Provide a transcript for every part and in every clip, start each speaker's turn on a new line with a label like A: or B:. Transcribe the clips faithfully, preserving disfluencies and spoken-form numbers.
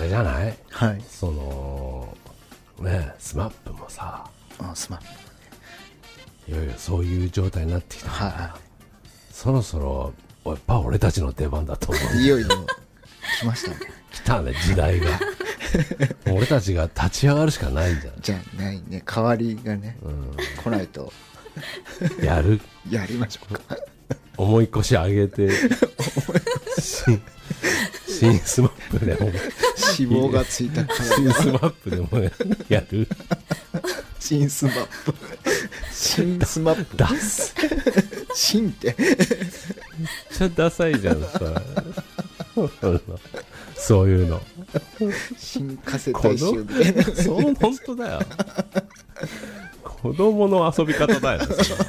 A: れじゃない、
B: はい、
A: そのねスマップもさ、
B: あスマッ
A: プいよいよそういう状態になってきたから、
B: はい、
A: そろそろやっぱ俺たちの出番だと思う。
B: いよいよ来ましたね。
A: 来たね時代が。俺たちが立ち上がるしかないんじゃない。
B: じゃないね、代わりがね、うん、来ないと
A: やる
B: やりましょうか。
A: 重い腰上げて新, 新スマップでも
B: 脂肪がついた
A: 新スマップでもやる。
B: 新スマップ新スマップ
A: 出す
B: 新って
A: めっちゃダサいじゃんさ。そういうの
B: 新加瀬大衆みたいな。
A: そう本当だよ。子供の遊び方だよ。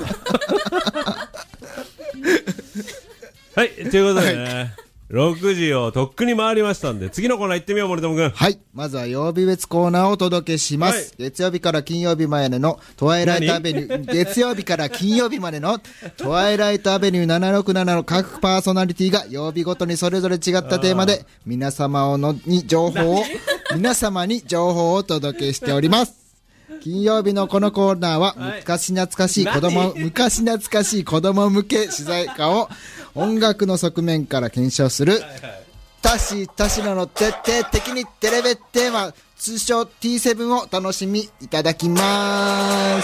A: はい、ということでね、はい、ろくじをとっくに回りましたんで、次のコーナー行ってみよう、森友くん。
B: はい、まずは曜日別コーナーをお届けします、はい、月曜日から金曜日までのトワイライトアベニュー月曜日から金曜日までのトワイライトアベニューななろくななの各パーソナリティが曜日ごとにそれぞれ違ったテーマで皆様のに情報を皆様に情報をお届けしております。金曜日のこのコーナーは、はい、昔懐かしい子供昔懐かしい子供向け取材歌を音楽の側面から検証する、はいはい、タシタシノの徹底的にテレビテーマ、通称 ティーセブン を楽しみいただきます。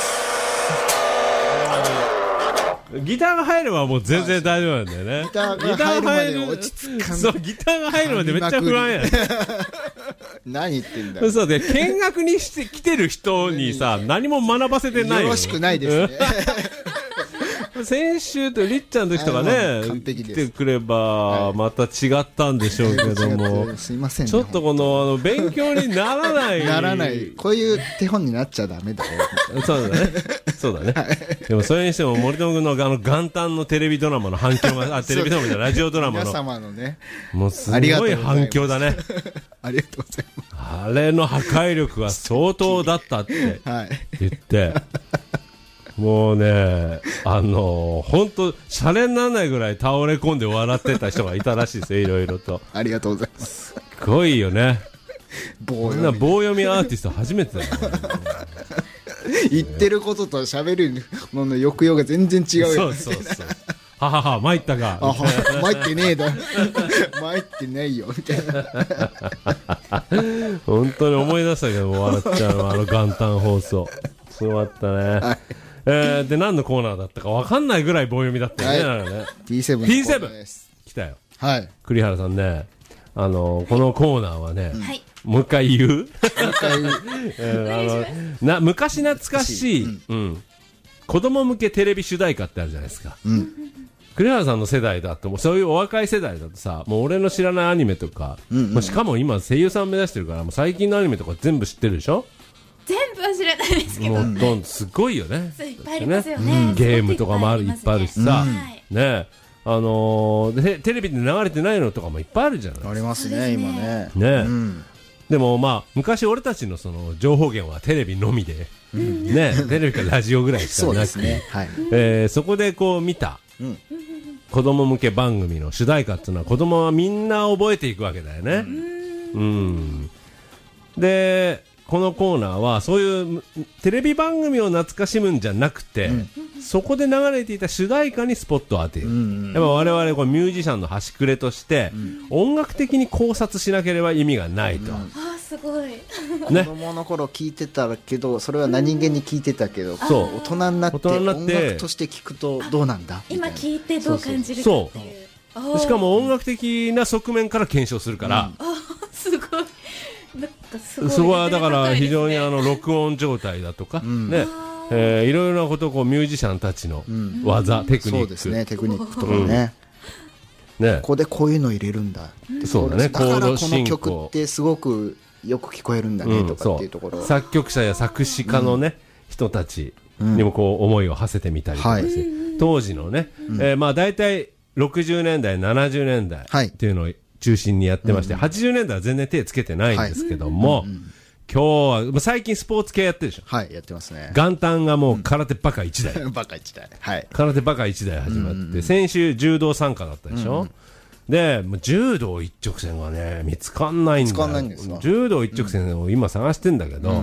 A: ギターが入ればもう全然大丈夫なんだよね。
B: ギターが入るまで落ち着かない。
A: そう、ギターが入るまでめっちゃ不安やね。
B: 何言ってんだよ。
A: そうで、見学にして来てる人にさ、何も学ばせてないよ。
B: よろしくないですね。
A: 先週とりっちゃんの時とかね、来てくればまた違ったんでしょうけども、
B: すいませんね、
A: ちょっとこのあの勉強にならない
B: ならない、こういう手本になっちゃダメだよ。
A: そうだね、そうだね、はい、でもそれにしても森友君のあの元旦のテレビドラマの反響があテレビドラマじゃラジオドラマの
B: 皆様のね、
A: もうすごい反響だね。
B: ありがとうございます。
A: あれの破壊力は相当だったって言って、はいもうね、あのー、ほんとシャレにならないぐらい倒れ込んで笑ってた人がいたらしいですよ、いろいろと。
B: ありがとうございます。
A: すごいよね。
B: 棒
A: こんな棒読みアーティスト初めてだよ、ね、
B: 言ってることと喋るのの抑揚が全然違うよ、ね、
A: そうそうそう。ははは参ったか。
B: あは参ってねえだ。参ってないよみたいな。
A: 本当に思い出したけども笑っちゃうあの元旦放送。すごかったね。はいえー、で何のコーナーだったか分かんないぐらい棒読みだったよね。はい、なんかね
B: ティーセブン ティーセブン
A: 来たよ。
B: はい。
A: 栗原さんね、あのこのコーナーはね、うん、もう一回言う。もう一回言う。えー、あのな昔懐かしい、うんうん、子供向けテレビ主題歌ってあるじゃないですか。うん、栗原さんの世代だともうそういうお若い世代だとさ、もう俺の知らないアニメとか、うんうんうん、しかも今声優さん目指してるからもう最近のアニメとか全部知ってるでしょ。
C: 全部は知らないですけど、
A: もうどんすごいよね。
C: いっぱいありますよね。うん、
A: ゲームとかもあるいっぱいあるしさ、うん、ねあのー、でテレビで流れてないのとかもいっぱいあるじゃない。
B: ありますね今ね。
A: ね、うん、でもまあ昔俺たちのその情報源はテレビのみで、うん、ねテレビかラジオぐらいしかなくて、ねはいえー、そこでこう見た、うん、子供向け番組の主題歌っていうのは子供はみんな覚えていくわけだよね。うん、うん、でこのコーナーはそういうテレビ番組を懐かしむんじゃなくて、うん、そこで流れていた主題歌にスポットを当てる、うんうん、やっぱ我々こうミュージシャンの端くれとして、うん、音楽的に考察しなければ意味がないと、うん、
C: あすごい、
B: ね、子供の頃聞いてたけどそれは何気に聞いてたけど、うん、大人になって音楽として聞くとどうなんだ
C: 今聞いてどう感じるかっていう。
A: そうそうしかも音楽的な側面から検証するから、
C: うん、あすごい。
A: そこはだから非常にあの録音状態だとか、うんねえー、いろいろなことをこうミュージシャンたちの技、うん、テクニック、
B: そうですねテクニックとかね、うん、ねここでこういうの入れるんだって
A: そうだね。
B: だからこの曲ってすごくよく聞こえるんだねとかっていうところ、
A: うん、作曲者や作詞家のね、うん、人たちにもこう思いを馳せてみたりとかして、はい、当時のね、うんえー、まあだいたいろくじゅうねんだいななじゅうねんだいっていうのを中心にやってまして、うん、はちじゅうねんだいは全然手つけてないんですけども、はいうんうん、今日は最近スポーツ系やってるでしょ。
B: はいやってますね。
A: 元旦がもう空手バカいちだい、
B: うん、バカいちだい、はい、
A: 空手バカいちだい始まって、うんうん、先週柔道参加だったでしょ、うんうん、 で、柔道一直線がね、見つかんないんだよ。見つかんないんですか。柔道一直線を今探してんだけど、うんうん、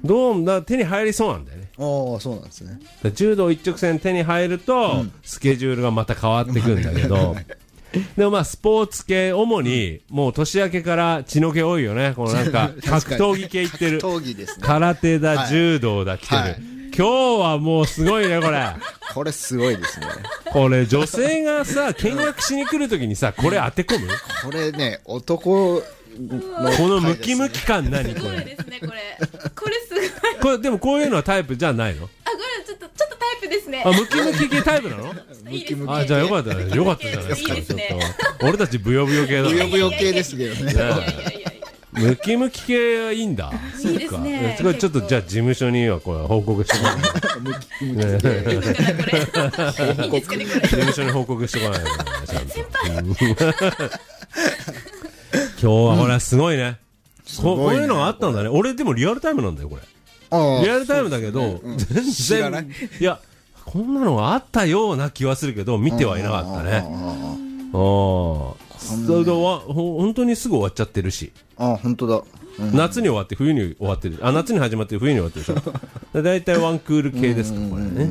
A: どうだ手に入りそうなんだよね。
B: ああ、そうなんですね。
A: 柔道一直線手に入ると、うん、スケジュールがまた変わってくんだけど、でもまあスポーツ系、主にもう年明けから血の気多いよね。このなんか格闘技系いってる。
B: 格闘技ですね。
A: 空手だ、はい、柔道だ来てる。はい、今日はもうすごいね、これ。
B: これすごいですね。
A: これ女性がさ、見学しに来るときにさ、これ当て込む？
B: これね、男
A: のこのムキムキ感何これ？
C: すごいですね、これ。これすごい。
A: これでもこういうのはタイプじゃないの？
C: あ、これちょっとちょっとタイプですね。
A: あ、ムキムキ系タイプなの？
C: いいですね。
A: あ、じゃあよかったね。よかったじゃないですか。
C: いいですね、
A: ちょっと俺たちブヨブヨ系だ。
B: ブヨブヨ系ですけどね。
A: ムキムキ系はいいんだ。
C: いいですね。
A: そっか。ちょっとじゃあ事務所にはこれ報告してもらう。ムキムキ系。いいですかね、これ。いいですかね、これ。事務所に報告してもらえばちゃんと。先輩。今日はほらすごいね。こういうのがあったんだね。俺でもリアルタイムなんだよこれ。リアルタイムだけど全然いやこんなのがあったような気はするけど見てはいなかったね。ああ。それでわ本当にすぐ終わっちゃってるし。
B: あ、本当だ。
A: うん、夏に終わって冬に終わってる。あ、夏に始まって冬に終わってるでしょ。だいたいワンクール系ですかこれね。うん。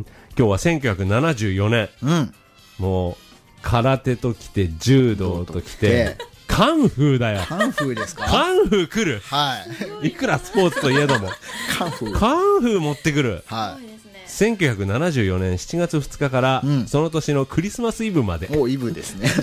A: 今日はせんきゅうひゃくななじゅうよねん。うん、もう空手ときて柔道ときてカンフーだよ。
B: カンフーですか？
A: カンフー来る。
B: はい。
A: いくらスポーツといえども
B: カンフー。
A: カンフー持ってくる。
B: はい。
A: せんきゅうひゃくななじゅうよねんしちがつふつかから、うん、その年のクリスマスイブまで。
B: お、イブですね。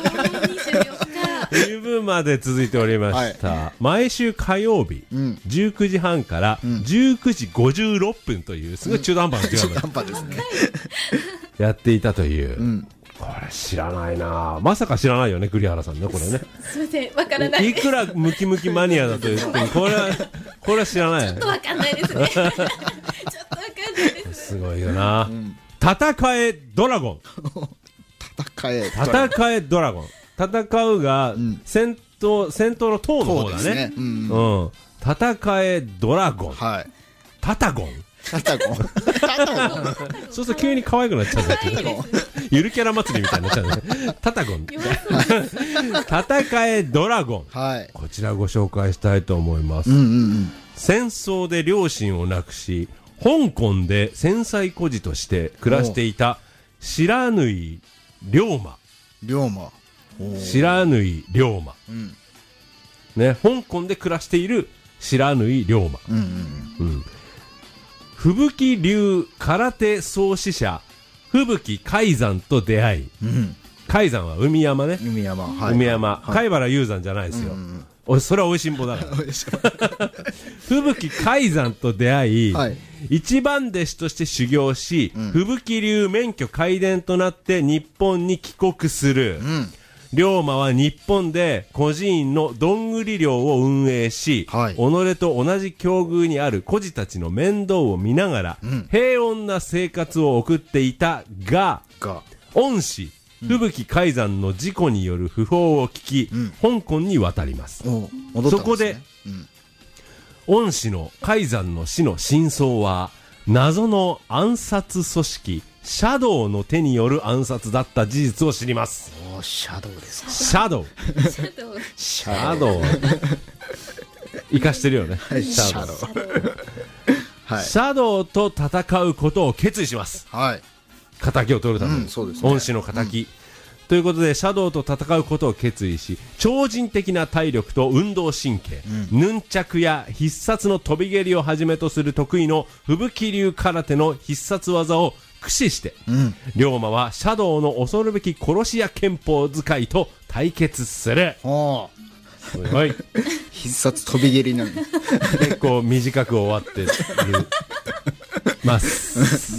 A: イブまで続いておりました。はい、毎週火曜日、うん、じゅうくじはんからじゅうくじごじゅうろっぷんというすごい中途半端な時間、
B: 中途半端ですね。
A: やっていたという。うん、これ知らないな。まさか知らないよね、栗原さんね、これね。
C: すみません、わからない。
A: いくらムキムキマニアだと言っても、これは、これは知らない。
C: ちょっとわかんないですね。ちょっとわかんないです。
A: すごいよな。うん、戦えドラゴン。
B: 戦え。
A: 戦えドラゴン。戦うが、うん、戦闘、戦闘の闘の方だね。ね、うん、うん。戦えドラゴン。
B: はい。
A: タタゴン。
B: タタゴン。タタゴン。
A: そうすると急に可愛くなっちゃうんだけど。ゆるキャラ祭りみたいになっちゃうね。タタゴン。戦えドラゴン。
B: はい。
A: こちらご紹介したいと思います。うんうんうん、戦争で両親を亡くし、香港で戦災孤児として暮らしていた白縫龍馬。
B: 龍馬。
A: 白縫龍馬。うん、ね、香港で暮らしている白縫龍馬。うんうんうんうん、吹雪流空手創始者吹雪海山と出会い、うん、海山は海山ね。
B: 海山、はい、
A: 海山、はい、貝原雄山じゃないですよ。うんうん、それはおいしんぼだから。吹雪海山と出会い、はい、一番弟子として修行し、うん、吹雪流免許皆伝となって日本に帰国する。うん、龍馬は日本で孤児院のどんぐり寮を運営し、はい、己と同じ境遇にある孤児たちの面倒を見ながら、うん、平穏な生活を送っていたが、が恩師吹雪海山の事故による訃報を聞き、うん、香港に渡ります。
B: 戻ったんですね。
A: そこで、うん、恩師の海山の死の真相は謎の暗殺組織シャドウの手による暗殺だった事実を知ります。
B: おー、シャドウですか。
A: シャドウ。
C: シャドウ。
A: シャドウ。生かしてるよね。
B: はい、シャドウ。
A: はい、シャドウと戦うことを決意します。
B: はい。
A: 仇を取るために、うん、そうですね、恩師の仇、うん、ということでシャドウと戦うことを決意し、超人的な体力と運動神経、うん、ヌンチャクや必殺の飛び蹴りをはじめとする得意の吹雪流空手の必殺技を駆使して、うん、龍馬はシャドウの恐るべき殺し屋拳法使いと対決する。
B: はあ、
A: すごい。
B: 必殺飛び蹴りなの。
A: 結構短く終わってる。ます。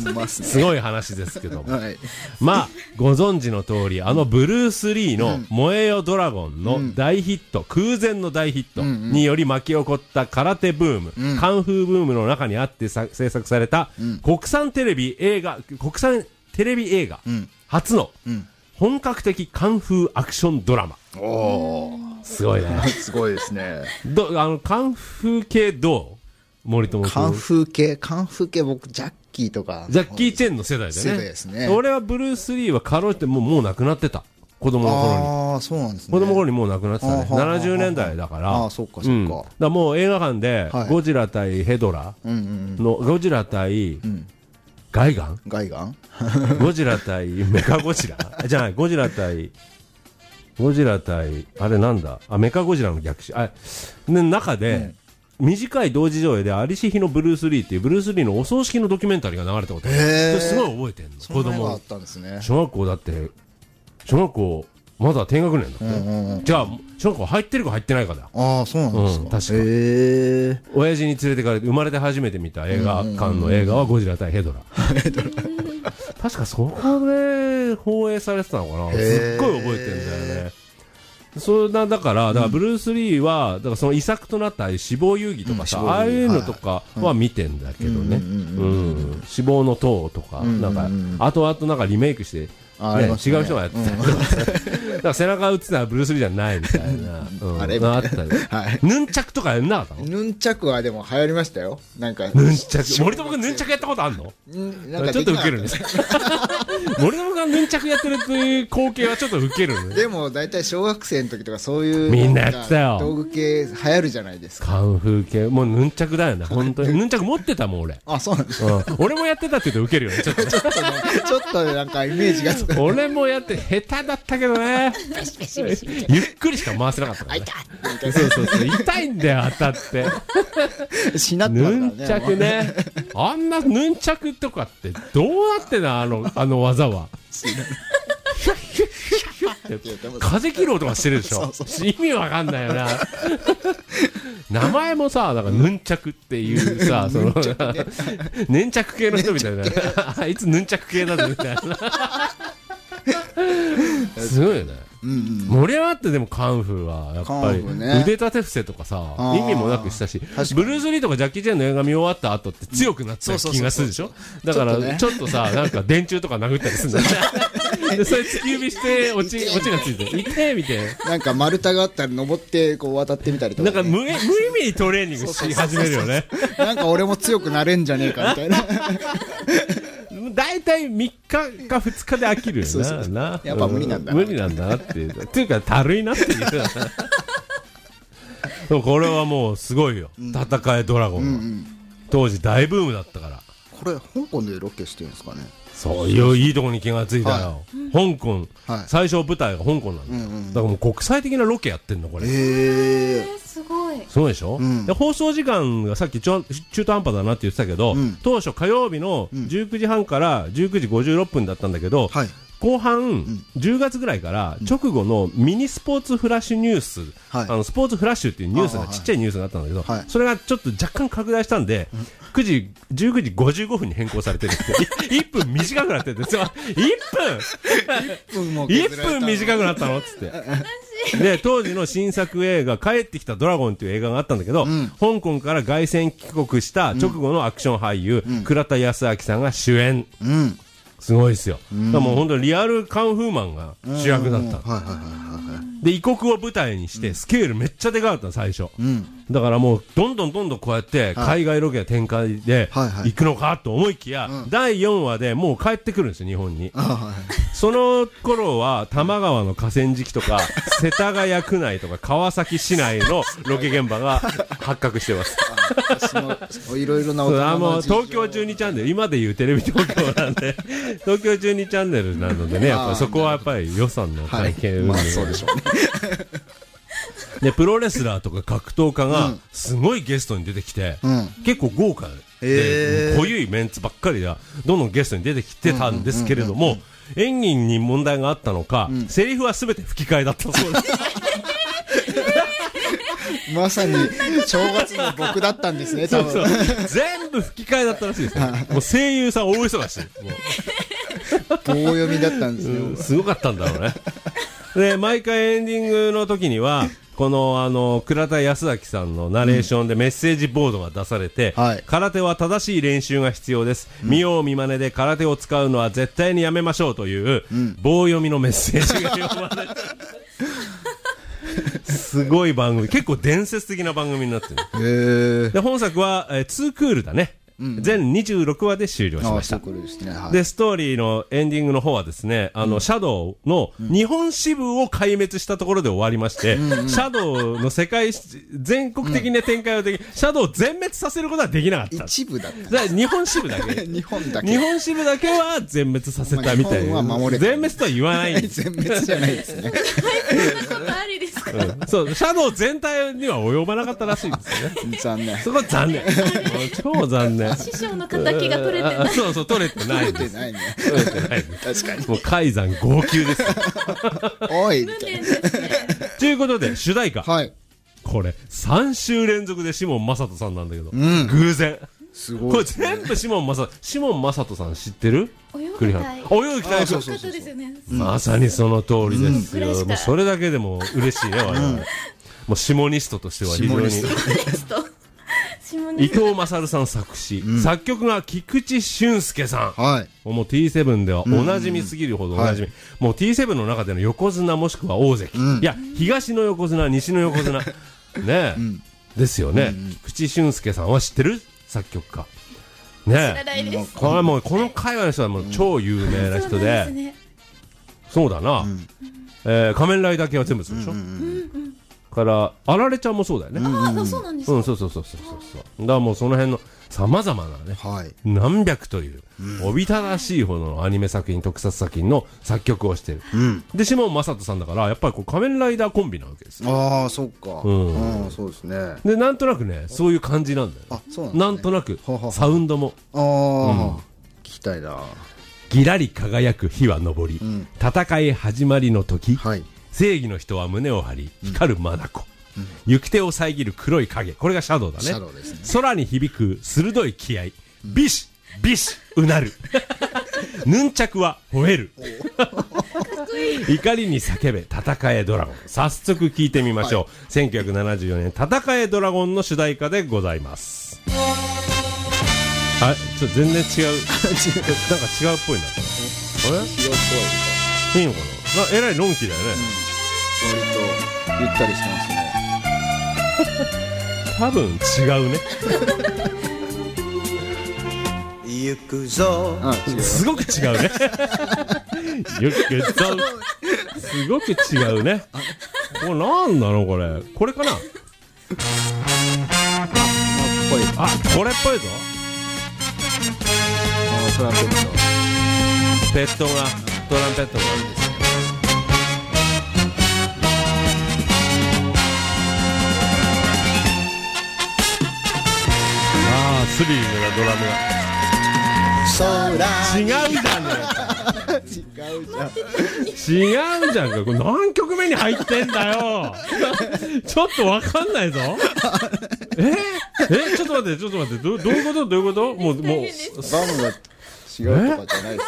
A: すごい話ですけども、はい、まあご存知の通り、あのブルース・リーの燃えよドラゴンの大ヒット、うん、空前の大ヒットにより巻き起こった空手ブーム、うん、カンフーブームの中にあって制作された国産テレビ映画国産テレビ映画、うん、初の本格的カンフーアクションドラマ。
B: おー、
A: すごいね。
B: すごいですね。
A: どあのカンフー系どう？森友君。
B: カンフー系、カンフー系、僕ジャッキーとか
A: ジャッキーチェンの世代だね。
B: 世代ですね。
A: 俺はブルース・リーはかろうじてもうもう亡くなってた。 子供の頃に。
B: ああ、そうなんですね。
A: 子供の頃にもう亡くなってたね。
B: あー
A: ななじゅうねんだいだから。
B: ああ、そっかそっか。
A: うん、だからもう映画館で
B: はい
A: ゴジラ対ヘドラ
B: うんうん
A: の、ゴジラ対
B: ん
A: ガイガン
B: うん。ガイガン
A: ゴジラ対メカゴジラじゃない、ゴジラ対、ゴジラ対、あれなんだあ、メカゴジラの逆襲。あ、ね、中で、短い同時上映でアリシヒのブルース・リーっていうブルース・リーのお葬式のドキュメンタリーが流れたことある。
B: へー
A: それすごい覚えてんの。子供
B: そんなのがあっ。たんですね。
A: 小学校だって、小学校、まだ低学年だって。
B: うんうんうん。
A: じゃあ、小学校入ってるか入ってないかだよ。
B: ああ、そうなんですか。
A: うん確か
B: へえ。
A: 親父に連れてかれて、生まれて初めて見た映画館の映画はゴジラ対ヘドラ。確かそこで放映されてたのかな。
B: へー
A: すっごい覚えてるんだよね。そうだ、だから、だからブルース・リーは、だからその遺作となった死亡遊戯とかさ、
B: うん
A: ああいうのとかは見てんだけどね。うん。死亡の塔とか、なんか、後々なんかリメイクして、ね、
B: あありましたね
A: 違う人がやってたりとかさ、だから背中打ってたらブルース・リーじゃないみたいな、うん、
B: あれ
A: のあったり、
B: はい。
A: ヌンチャクとかやんなかったの？
B: ヌンチャクはでも流行りましたよ。なんか。
A: ヌンチャク、森友君ヌンチャクやったことあんの？
B: うんなんか
A: ちょっとウケるね
B: できなかっ。
A: 森友がヌンチャクやってるっていう光景はちょっとウケるね。
B: たでも大体小学生の時とかそういう
A: みんなやってたよ
B: 道具系流行るじゃないですか。
A: カンフー系、もうヌンチャクだよね、本当に。ヌンチャク持ってたもん、俺。
B: あ、そうなんです。
A: うん。俺もやってたって言うとウケるよね、ちょっと。
B: ちょっとね、ちょっとなんかイメージがつく。
A: 俺もやって下手だったけどね。ゆっくりしか回せなかったからね。そうそうそう、痛いんだよ、当たって。
B: しなってます
A: ヌ
B: からね。
A: ンチャクね。あんなヌンチャクとかってどうなってんの、あの、あの技は。風切ろうとかしてるでしょ。意味わかんないよな。名前もさ、なんかヌンチャクっていうさ、その、ヌンチャク系の人みたいな。あいつヌンチャク系だぞみたいな。すごいよね。
B: うんうん。
A: 盛り上がってでもカンフーはやっぱり
B: カンフーね
A: 腕立て伏せとかさ
B: あー
A: 意味もなくしたし、
B: かに
A: ブルース・リーとかジャッキー・チェンの映画見終わった後って強くなった気がするでしょ。だからちょっとさ、なんか電柱とか殴ったりするんだよね。でそれ突き指して落ち落ちがついて痛えみたいな。
B: なんか丸太があったら登ってこう渡ってみたりとかね。
A: なんか無無意味にトレーニングし始めるよね。
B: なんか俺も強くなれんじゃねえかみたいな。
A: だいたいみっかかふつかで飽きるよな。
B: そうそう
A: な
B: やっぱ無理なんだな
A: 無理なんだなっていう。っていうか、たるいなっていう。でもこれはもうすごいよ。戦えドラゴンは。当時大ブームだったから。
B: これ香港でロケしてるんですかね。
A: そういういいとこに気がついたよ。香港、
B: はい
A: 最初舞台が香港なんだよ。だからもう国際的なロケやってんの、これ。
B: へえ。
C: えー、すごい。
A: そうでしょ、
B: ん
A: で放送時間がさっきちょ中途半端だなって言ってたけど、
B: ん
A: 当初火曜日のじゅうくじはんからじゅうくじごじゅうろっぷんだったんだけど、
B: はい。
A: 後半、じゅうがつぐらいから直後のミニスポーツフラッシュニュース、
B: はい
A: あのスポーツフラッシュっていうニュースが
B: あはい
A: ちっちゃいニュースがあったんだけど、
B: はい
A: それがちょっと若干拡大したんで、くじじゅうくじごじゅうごふんに変更されてるっていっぷん短くなってるんですよ。いっぷん
B: もう
A: いっぷん短くなったのっつってで当時の新作映画帰ってきたドラゴンっていう映画があったんだけど、
B: ん
A: 香港から凱旋帰国した直後のアクション俳優、倉田康明さんが主演。
B: うん。
A: すごいですよ。だからもう本当にリアルカンフーマンが主役だった。
B: はいはいはいはい。
A: で、異国を舞台にしてスケールめっちゃでかかったの最初。
B: うん。
A: だからもうどんどんどんどんこうやって海外ロケ展開で
B: はいはい
A: 行くのかと思いきや、だいよんわでもう帰ってくるんですよ、日本に。
B: あはい。
A: その頃は多摩川の河川敷とか世田谷区内とか川崎市内のロケ現場が発覚してます。
B: 私のいろいろな大
A: そうあの
B: 人の事情
A: 東京じゅうにチャンネル、今でいうテレビ東京なんで東京じゅうにチャンネルなのでね、やっぱりそこはやっぱり予算の
B: はい
A: 体系
B: まあそうでしょうね。
A: でプロレスラーとか格闘家がすごいゲストに出てきて、
B: うん
A: 結構豪華
B: へー
A: で濃ゆいメンツばっかりがどんどんゲストに出てきてたんですけれども、演技に問題があったのか、セリフは全て吹き替えだったそうです。
B: まさに正月の僕だったんですね、多
A: そう
B: 分。
A: 全部吹き替えだったらしいですよ。もう声優さん大忙し。もう
B: 棒読みだったんです
A: うん
B: よ。
A: すごかったんだろうね。で、毎回エンディングの時には、この、あの、倉田康明さんのナレーションでメッセージボードが出されて、
B: はい
A: 空手は正しい練習が必要です。見よう見まねで空手を使うのは絶対にやめましょうという、棒読みのメッセージが読まれて、すごい番組、結構伝説的な番組になってる。
B: へえ。
A: で、本作は、えー、ツークールだね。
B: うん、
A: 全にじゅうろくわで終了しました。
B: あ、そういうことですね。はい、
A: で、ストーリーのエンディングの方はですね、あの、うん、シャドウの日本支部を壊滅したところで終わりまして、うん、シャドウの世界、全国的な展開をでき、シャドウを全滅させることはできなかった。
B: 一部だった。
A: だから日本支部だけ。
B: 日本だけ。
A: 日本支部だけは全滅させたみたいな。全滅とは言わないんです。
B: 全滅じゃないですね。
C: ありですか、
A: うん、そう、シャドウ全体には及ばなかったらしいんですよね。
B: 残念。
A: そこは残念。超残念。
C: 師匠の敵が取れてない。
A: そうそう、取れてないです。
B: 取れてないね。
A: 取れてないです。
B: 確かに。
A: もう海山号泣です。
B: おい。
C: 無念ですね。
A: ということで、主題歌。
B: はい。
A: これ、さん週連続でシモン・マサトさんなんだけど、
B: うん、
A: 偶然。
B: すごい、ね。
A: これ全部シモン・マサト、シモン・マサトさん知ってる？
C: 泳ぎたい。
A: 泳ぎたい。
C: そうそうそうそう。
A: まさにその通りですよ。うん、もうそれだけでも嬉しいね、我々。うん、もうシモニストとしては非常に。シモニスト。伊藤勝さん作詞、うん、作曲が菊池俊介さん、はい、もう ティーセブン ではおなじみすぎるほどおなじみ、はい、もう ティーセブン の中での横綱もしくは大関、うん、いや東の横綱西の横綱ねえ、うん、ですよね、うん、菊池俊介さんは知ってる作曲家ねえ、これはもうこの界隈の人はもう超有名な人で、うん、そうね、そうだな、うん、えー、仮面ライダー系は全部そうでしょ、うんうんうん、からあられちゃんもそうだよね。
C: ああ、そうなんですか。
A: うん、そうそうそうそうそうそう。だからもうその辺のさまざまなね、はい、何百という、うん、おびただしいほどのアニメ作品、特撮作品の作曲をしてる。うん、で、シモン・マサトさんだからやっぱりこう仮面ライダーコンビなわけですよ。
B: ああ、そっか。うん、ああ、そうですね。
A: で、なんとなくね、そういう感じなんだよ。
B: あ、そうなんですね。
A: なんとなくサウンドも。
B: ああ、うん、聞きたいな。
A: ぎらり輝く日は昇り、うん、戦い始まりの時、はい、正義の人は胸を張り光る眼、うん、行く手を遮る黒い影、これがシャドウだね。シャドウですね。空に響く鋭い気合、ビシビシうなるヌンチャクは吠える怒りに叫べ戦えドラゴン。早速聞いてみましょう、はい、せんきゅうひゃくななじゅうよねん戦えドラゴンの主題歌でございます。あ、ちょっと全然違うなんか違うっぽいな。あれ違うっぽいいいのかな。な、えらいのんきだよね、
B: うん、割とゆったりしてますね
A: 多分違うね
B: 行くぞ。あ、違う。
A: すごく違うね行くぞすごく違うね。これなんなのこれ。これかな。あ、これっぽいぞ。
B: トランペット
A: ペットがトランペットがあるんですよ。ああ、スリリングなドラムが。違うじゃんね
B: 違うじゃん
A: 違うじゃんか。これ何曲目に入ってんだよちょっとわかんないぞええちょっと待ってちょっと待って ど, どういうことどういうこともうもう
B: バムが違うとかじゃないですよ。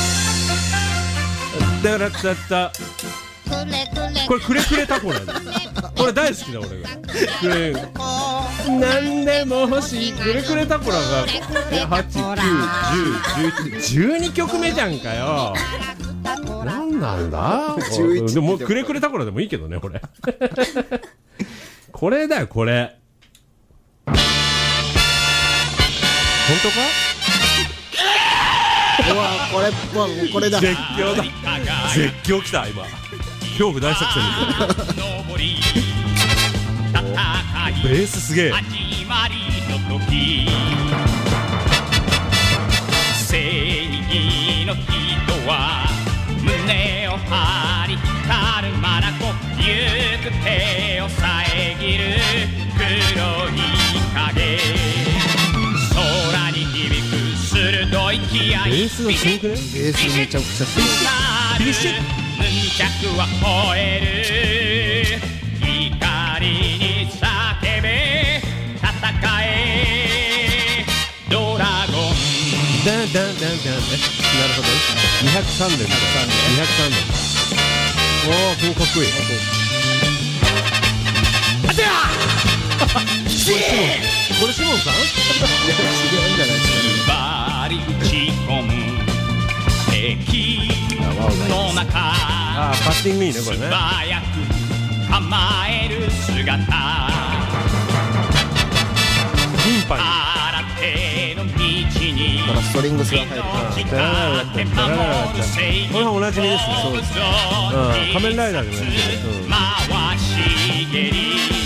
A: だからだったこれくれくれタコなんだこれ大好きだ俺がくれなんでも欲しいくれくれタコラがはち、きゅう、じゅう、じゅういち、じゅうにきょくめじゃんかよ。なんなんだでもくれくれタコラでもいいけどねこれこれだよこれ本当か。
B: うわこれこれだ。
A: 絶叫だ絶叫きた今恐怖大作戦ベースすげえ。
D: 正義の人は胸を張り光る眼、行く手を遮る黒い影、空に響く鋭い気合、
A: ベースがすごくね。ベ
B: ースめちゃくちゃすごい。
D: ヌンチャクは吠える怒りに叫べ戦えドラゴン。
A: ダンダンダンダンね。なるほどにひゃくさんねんだにひゃくさんねん。おー、これかっこいい。あてやこれシモンさん
B: いや違うんじゃないです
D: か。バリ打ち込む敵の中、
A: あー、パッティングいいねこれね。
D: 素早く構える姿、
A: インパに
D: 新手の道
B: からストリングスが入るから
A: これはおなじみですね。そうですね、うん、仮面ライダーでもやってる、うん、
D: 回し蹴り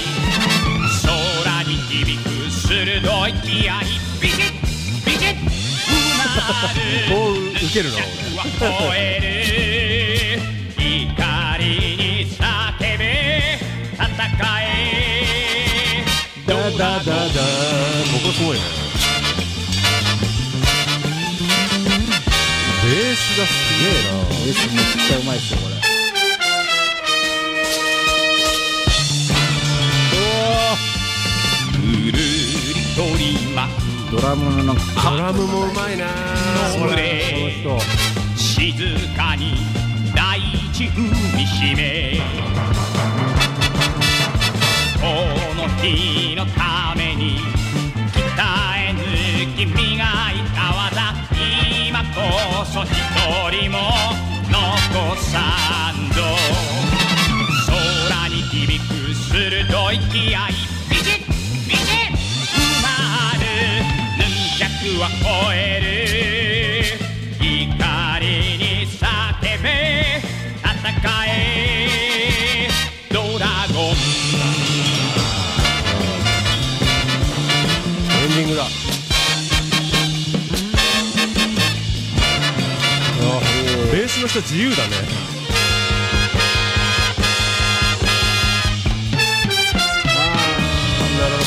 D: 空に響く鋭い気合いビシッビシッ
A: こう受けるな
D: 超える怒りに叫べ戦え
A: ダダダダここすごいね。ベースがすげえな。
B: ベースめっちゃうまいっすよこれ。
D: うるり取り巻く
B: ドラムのなんか
A: ドラムもうまいな
D: それ静かに大地踏みしめこの日のために鍛え抜き磨いた技今こそ一人も残さんと空に響く鋭い気合いビシッビシッ埋まるヌンチャクは超える怒りに叫べ戦えドラゴン
A: エンディングだ。ベースの人自由だね。ああ、なる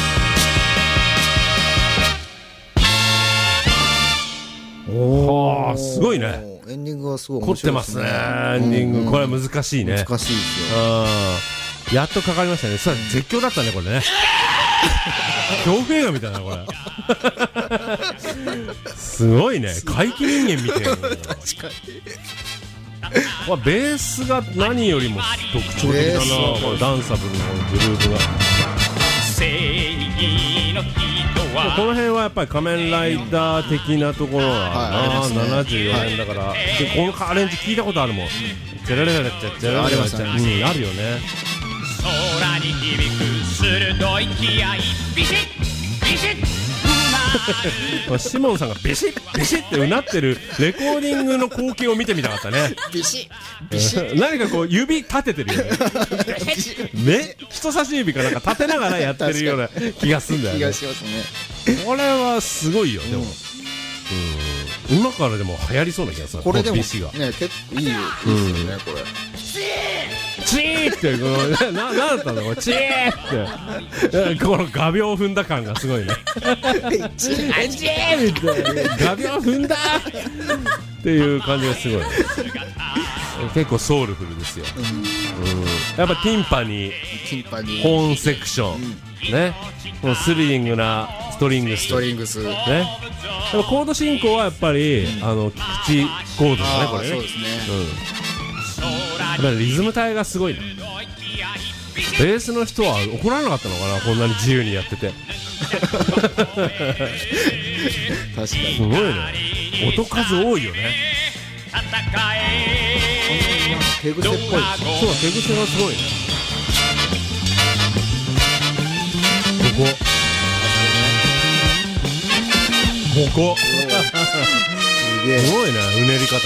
A: ほど。おお、すごいね。
B: エンディングはすごい
A: 凝っ
B: 面白い
A: てますね。エンディング、これは難しいね。
B: 難しいですよ。
A: うん、やっとかかりましたね。それ絶叫だったねこれね。恐怖映画みたいなこれ。すごいね。怪奇人間みたいな。確かに。ベースが何よりも特徴的だな。これダンサブルのグループが。この辺はやっぱり仮面ライダー的なところがな、ななじゅうよねんだから、でこのアレンジ聞いたことあるもん。ジェラレラレッチャジェラレラレッチャ、うん、あるよね。
D: 空に響く鋭い気合いビシッビシッ
A: シモンさんがビシッビシッってうなってるレコーディングの光景を見てみたかったね。
B: ビシッビシッ
A: 何かこう指立ててるよね。ね、人差し指かなんか立てながらやってるような気がするんだよね。
B: 気がしますね。
A: これはすごいよ。でも、うん、今からでも流行りそうな気がする。
B: これでもね
A: ビシが
B: 結構いいよ、いいですよねこれ。
A: チーってこのな、なんだったんだこれチーってこの画鋲を踏んだ感がすごいね。チーみたいな画鋲踏んだっていう感じがすごい、ね、結構ソウルフルですよ、うんうん、やっぱティンパニーホーンセクション、うん、ね、このスリリングなストリングス
B: ストリングスね。
A: でもコード進行はやっぱり、うん、あの菊池コードだねこれね。
B: そうですね、
A: うん、リズム体がすごいな。ベースの人は怒らなかったのかな、こんなに自由にやってて。
B: 確かに
A: すごいね。音数多いよね。
B: 手癖っぽい。そう、
A: 手癖がすごいね。ここここ
B: すげえ
A: すごいね、うねり方が。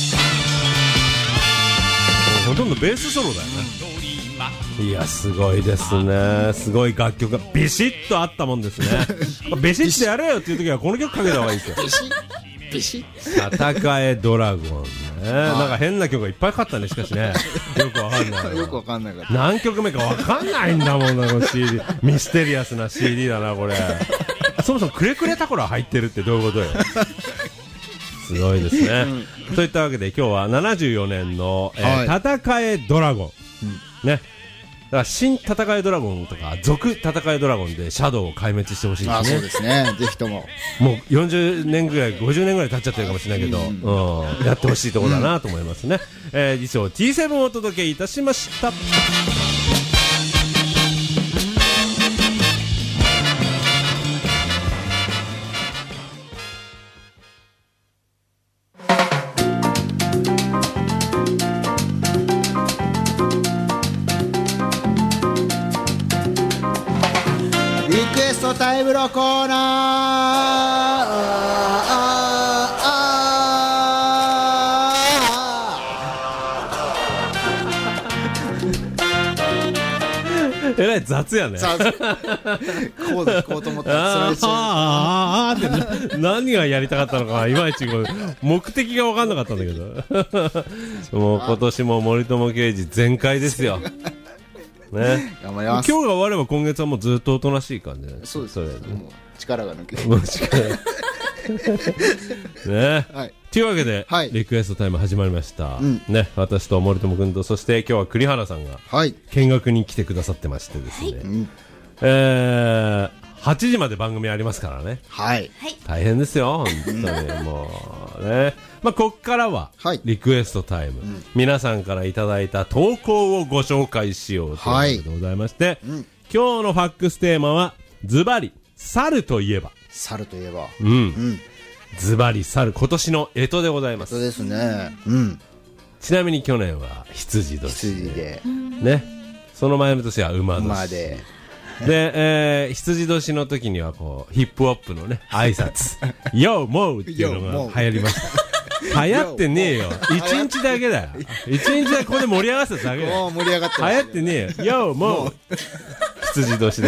A: ほとんどベースソロだよね。いやすごいですね。すごい楽曲がビシッとあったもんですね。ビシッとやれよっていう時はこの曲かけた方がいいですよ。
B: ビシッビシッ
A: 戦えドラゴンね。なんか変な曲がいっぱいかかったね。しかしね、よくわかんない。
B: よくわかんないから。
A: 何曲目かわかんないんだもんなこの シーディー。ミステリアスな シーディー だなこれ。そもそもくれくれタコラ入ってるってどういうことよ。すごいですね、うん、といったわけで今日はななじゅうよねんの、えーはい、戦えドラゴン、うん、ね、だから新戦えドラゴンとか続戦えドラゴンでシャドウを壊滅してほしいですね。
B: あ、そうですね、ぜひとも。
A: もうよんじゅうねんぐらいごじゅうねんぐらい経っちゃってるかもしれないけど、うんうん、やってほしいところだなと思いますね、うん、えー、以上 ティーセブン をお届けいたしました。
B: タイムのコーナ
A: えらい雑やね。
B: さあこうだ、こうと思ったら、
A: あーあーあーってな何がやりたかったのかいまいちこう目的が分かんなかったんだけどもう今年も森友刑事全開ですよね。
B: 頑張ります。
A: 今日が終われば今月はもうずっとおとなしい感じじゃないですか。
B: そうです。
A: それね
B: もう力が抜けて。
A: もう力ね、
B: はい。
A: というわけで、
B: はい、
A: リクエストタイム始まりました、
B: うん、
A: ね、私と森友君とそして今日は栗原さんが見学に来てくださってましてですね、はい、えー、はちじまで番組ありますからね。
B: はい。
A: 大変ですよ、本当にもうね。まあ、こっからは、リクエストタイム、はい、うん。皆さんからいただいた投稿をご紹介しようということでございまして、はい、うん、今日のファックステーマは、ズバリ、猿といえば。
B: 猿といえば。
A: うん。うん、ズバリ猿、今年の干支でございます。
B: そうですね。うん。
A: ちなみに去年は羊年。
B: 羊で。
A: ね。その前の年は馬年。
B: 馬で。
A: で、えー、羊年の時にはこうヒップホップのね挨拶ヨーモーっていうのが流行りました。流行ってねえよ、一日だけだよ。一日だけここで盛り上がってただけだよ。
B: もう盛り上がって
A: 流行ってねえよ、ヨーモー羊年だ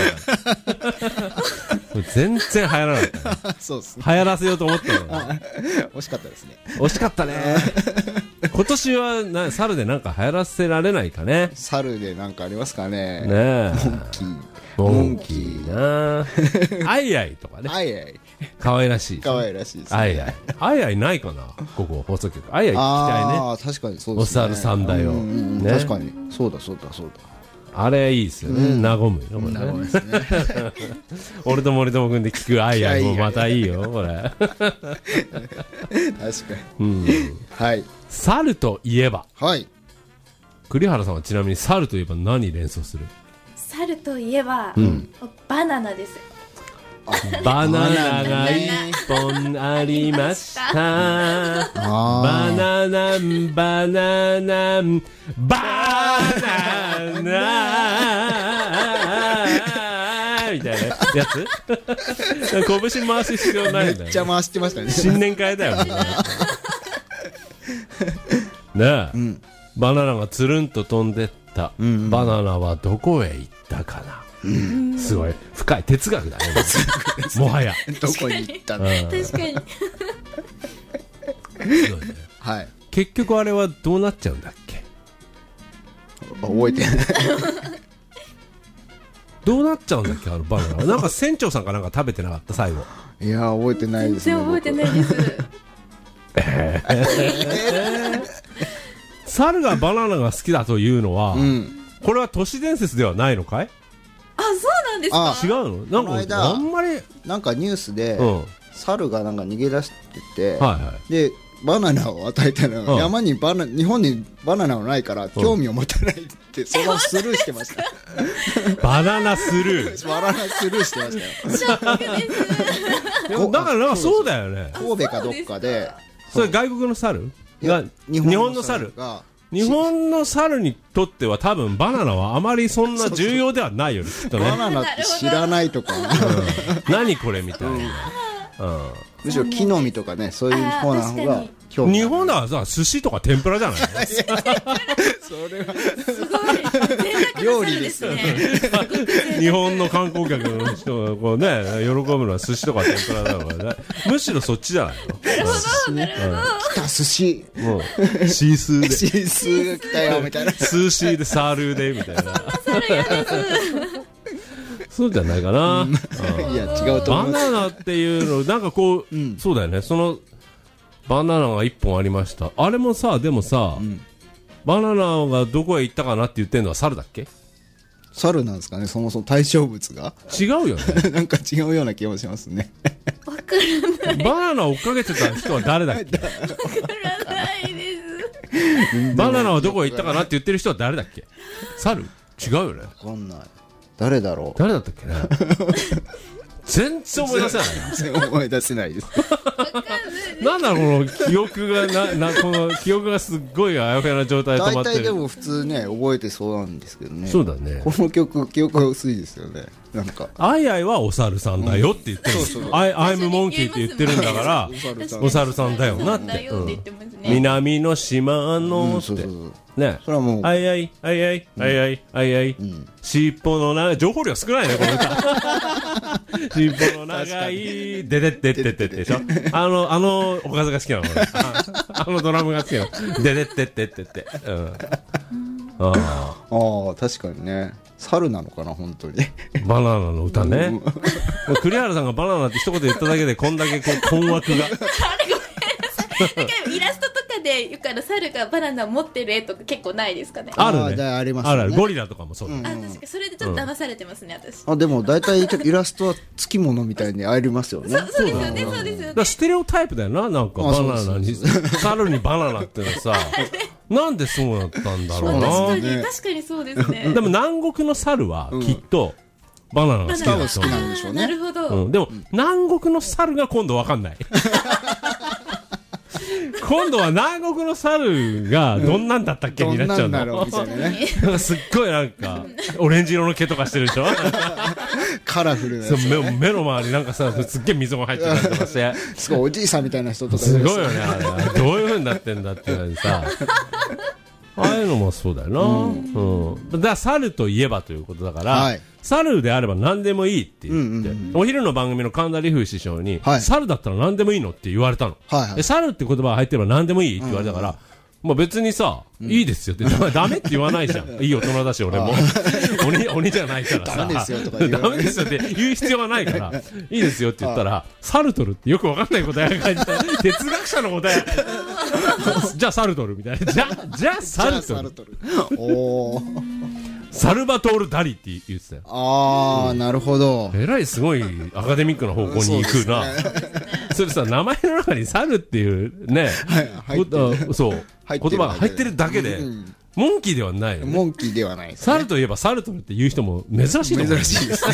A: から全然流行らなかったね。
B: そうですね。
A: 流行らせようと思ったの
B: 惜しかったですね。
A: 惜しかったね今年はな猿でなんか流行らせられないかね。
B: 猿でなんかありますかね。
A: ねえ、
B: モンキー
A: モンキーなあいあいとかね。
B: あいあい
A: 可愛らしい。
B: 可愛らしいですね。
A: あいあいあいあいないかな、ここ放送局。あいあい聞きたいね。
B: ああ確かにそうですね。
A: お猿さんだよ、
B: ね、確かにそうだそうだそうだ。
A: あれいいですよね、和むよこれね。
B: 和むですね
A: 俺と森友君で聞くあいあいもまたいいよこれ確か
B: に、うん、はい。
A: 猿といえば、
B: はい、
A: 栗原さんはちなみに猿といえば何連想する？
C: 猿といえば、うん、バナナです。
A: バナナが一本ありました。バナナンバナナンバナナみたいなやつ拳回す必要ないんだよ。
B: めっちゃ回してましたね。
A: 新年会だよねえ、うん、バナナがつるんと飛んでった、うんうん、バナナはどこへ行ったかな。うん、すごい深い哲学だねもはや
B: どこに行ったの。
C: 確かにすごいね、
B: はい、
A: 結局あれはどうなっちゃうんだっけ。
B: 覚えてない
A: どうなっちゃうんだっけあのバナナ。なんか船長さんかなんか食べてなかった最後。
B: いや覚えてないですね。
C: 全然覚えてないです
A: えー、猿がバナナが好きだというのは、うん、これは都市伝説ではないのかい。
C: あ、そうなんですか。
A: 違うの。なんかあんまり
B: なんかニュースで、うん、猿がなんか逃げ出してて、
A: はいはい、
B: でバナナを与えたら、うん、山にバナ日本にバナナはないから興味を持たないってそのままスルーしてました
A: バナナスルー
B: バナナスルーしてましたよ。
C: ショックです
A: だからなんかそうだよね。
B: 神戸かどっかで
A: それ外国の猿が日本の猿が日本の猿にとっては多分バナナはあまりそんな重要ではないよね、きっとね。
B: バナナって知らないとか、うん、
A: 何これみたいな、うん、
B: むしろ木の実とかね、そういう方な方が興味ある。
A: 日本ではさ寿司とか天ぷらじゃない
B: それは
C: すごい料理ですね
A: 日本の観光客の人がこうね喜ぶのは寿司とか天ぷらだからね。むしろそっちじゃないの。
C: なるほどなるほど、
B: 来た寿司
A: もうシースーで
B: シースーが来たよみたいな
A: スーシーでサールーでみたいなそうじゃないかな、うん、
B: いや違うと思います。
A: バナナっていうのなんかこう、うん、そうだよね。そのバナナが一本ありました。あれもさ、でもさ、うん、バナナがどこへ行ったかなって言ってるのは猿だっけ。
B: 猿なんですかね、そもそも対象物が。
A: 違うよね
B: なんか違うような気もしますね
C: わからない。
A: バナナを追っかけてた人は誰だっけわ
C: からないです
A: バナナはどこへ行ったかなって言ってる人は誰だっけ。猿。違うよね。
B: わかんない。誰だろう。
A: 誰だったっけね全然思い出せない。
B: 全然思い出せないです
A: なんだこの記憶がななこの記憶がすっごいあやふやな状態で止まってる。
B: 大体でも普通ね覚えてそうなんですけどね。
A: そうだね。
B: この曲記憶が薄いですよね。なんか
A: アイアイはお猿さんだよって言ってる。アイアイムモンキーって言ってるんだからお猿さんだよなって。南の島のってね。
B: それはもう。
A: あいあい、あいあい、あいあい、あいあい。尻尾の長い、情報量少ないね、この歌。尻尾の長い、ででってってってでしょ。あの、あの、おかずが好きなの、俺。あのドラムが好きなの。ででってってってって。うん。あ
B: あ、確かにね。猿なのかな、本当に。
A: バナナの歌ね。栗原さんがバナナって一言言っただけで、こんだけこう困惑が。
C: あれごめんなさい。なんかイラストとかでよくあの猿がバナナ持ってる絵とか結構ないですかね。
A: あるね。
B: あ、ありますね。
A: あるある。ゴリラとかもそうだ。
C: あ、確かにそれでちょっと騙されてますね、私。
B: あ、でも大体イラストはつきものみたいにありますよね。
C: そうですよね、そうですよね。
A: だステレオタイプだよな、なんかバナナに、猿にバナナってのさ、なんでそうなったんだろうな。
C: 確かに、確かにそうですね。
A: でも南国の猿はきっとバナナが好きなんでしょうね。
B: なんでしょうね。
C: なるほど。
A: うん、でも南国の猿が今度わかんない。今度は南国の猿がどんなんだったっけになっちゃうんだろうみたいなね。なんかすっごいなんかオレンジ色の毛とかしてるでしょ。
B: カラフルなやつ、
A: ね、目, 目の周りなんかさすっげえ溝が入ってたりとかして
B: すごいおじいさんみたいな人とか
A: すごいよねあれどういう風になってんだっていうさああいうのもそうだよな、うんうん、だから猿といえばということだから、はい、猿であれば何でもいいって言って、うんうんうん、お昼の番組の神田理風師匠に、はい、猿だったら何でもいいのって言われたの、はいはい、で猿って言葉が入ってれば何でもいいって言われたから、うんうん、まあ、別にさ、うん、いいですよってダメって言わないじゃん。いい大人だし俺も鬼鬼じゃないからさ
B: ダメですよとか言わない
A: ダメですよって言う必要はないからいいですよって言ったらサルトルってよくわかんない答えが書いてた哲学者の答えじゃあサルトルみたいなじゃじゃあサルトル
B: お
A: サルバトール・ダリって言ってたよ。
B: あー、うん、なるほど。
A: えらいすごいアカデミックな方向に行くな。それさ、名前の中に猿っていうね、はい、そう、言葉が入ってるだけで、うんうん、モンキーではないよね。
B: モンキーではないです、ね。
A: 猿といえばサルトルって言う人も珍しいと思う。
B: 珍しいです。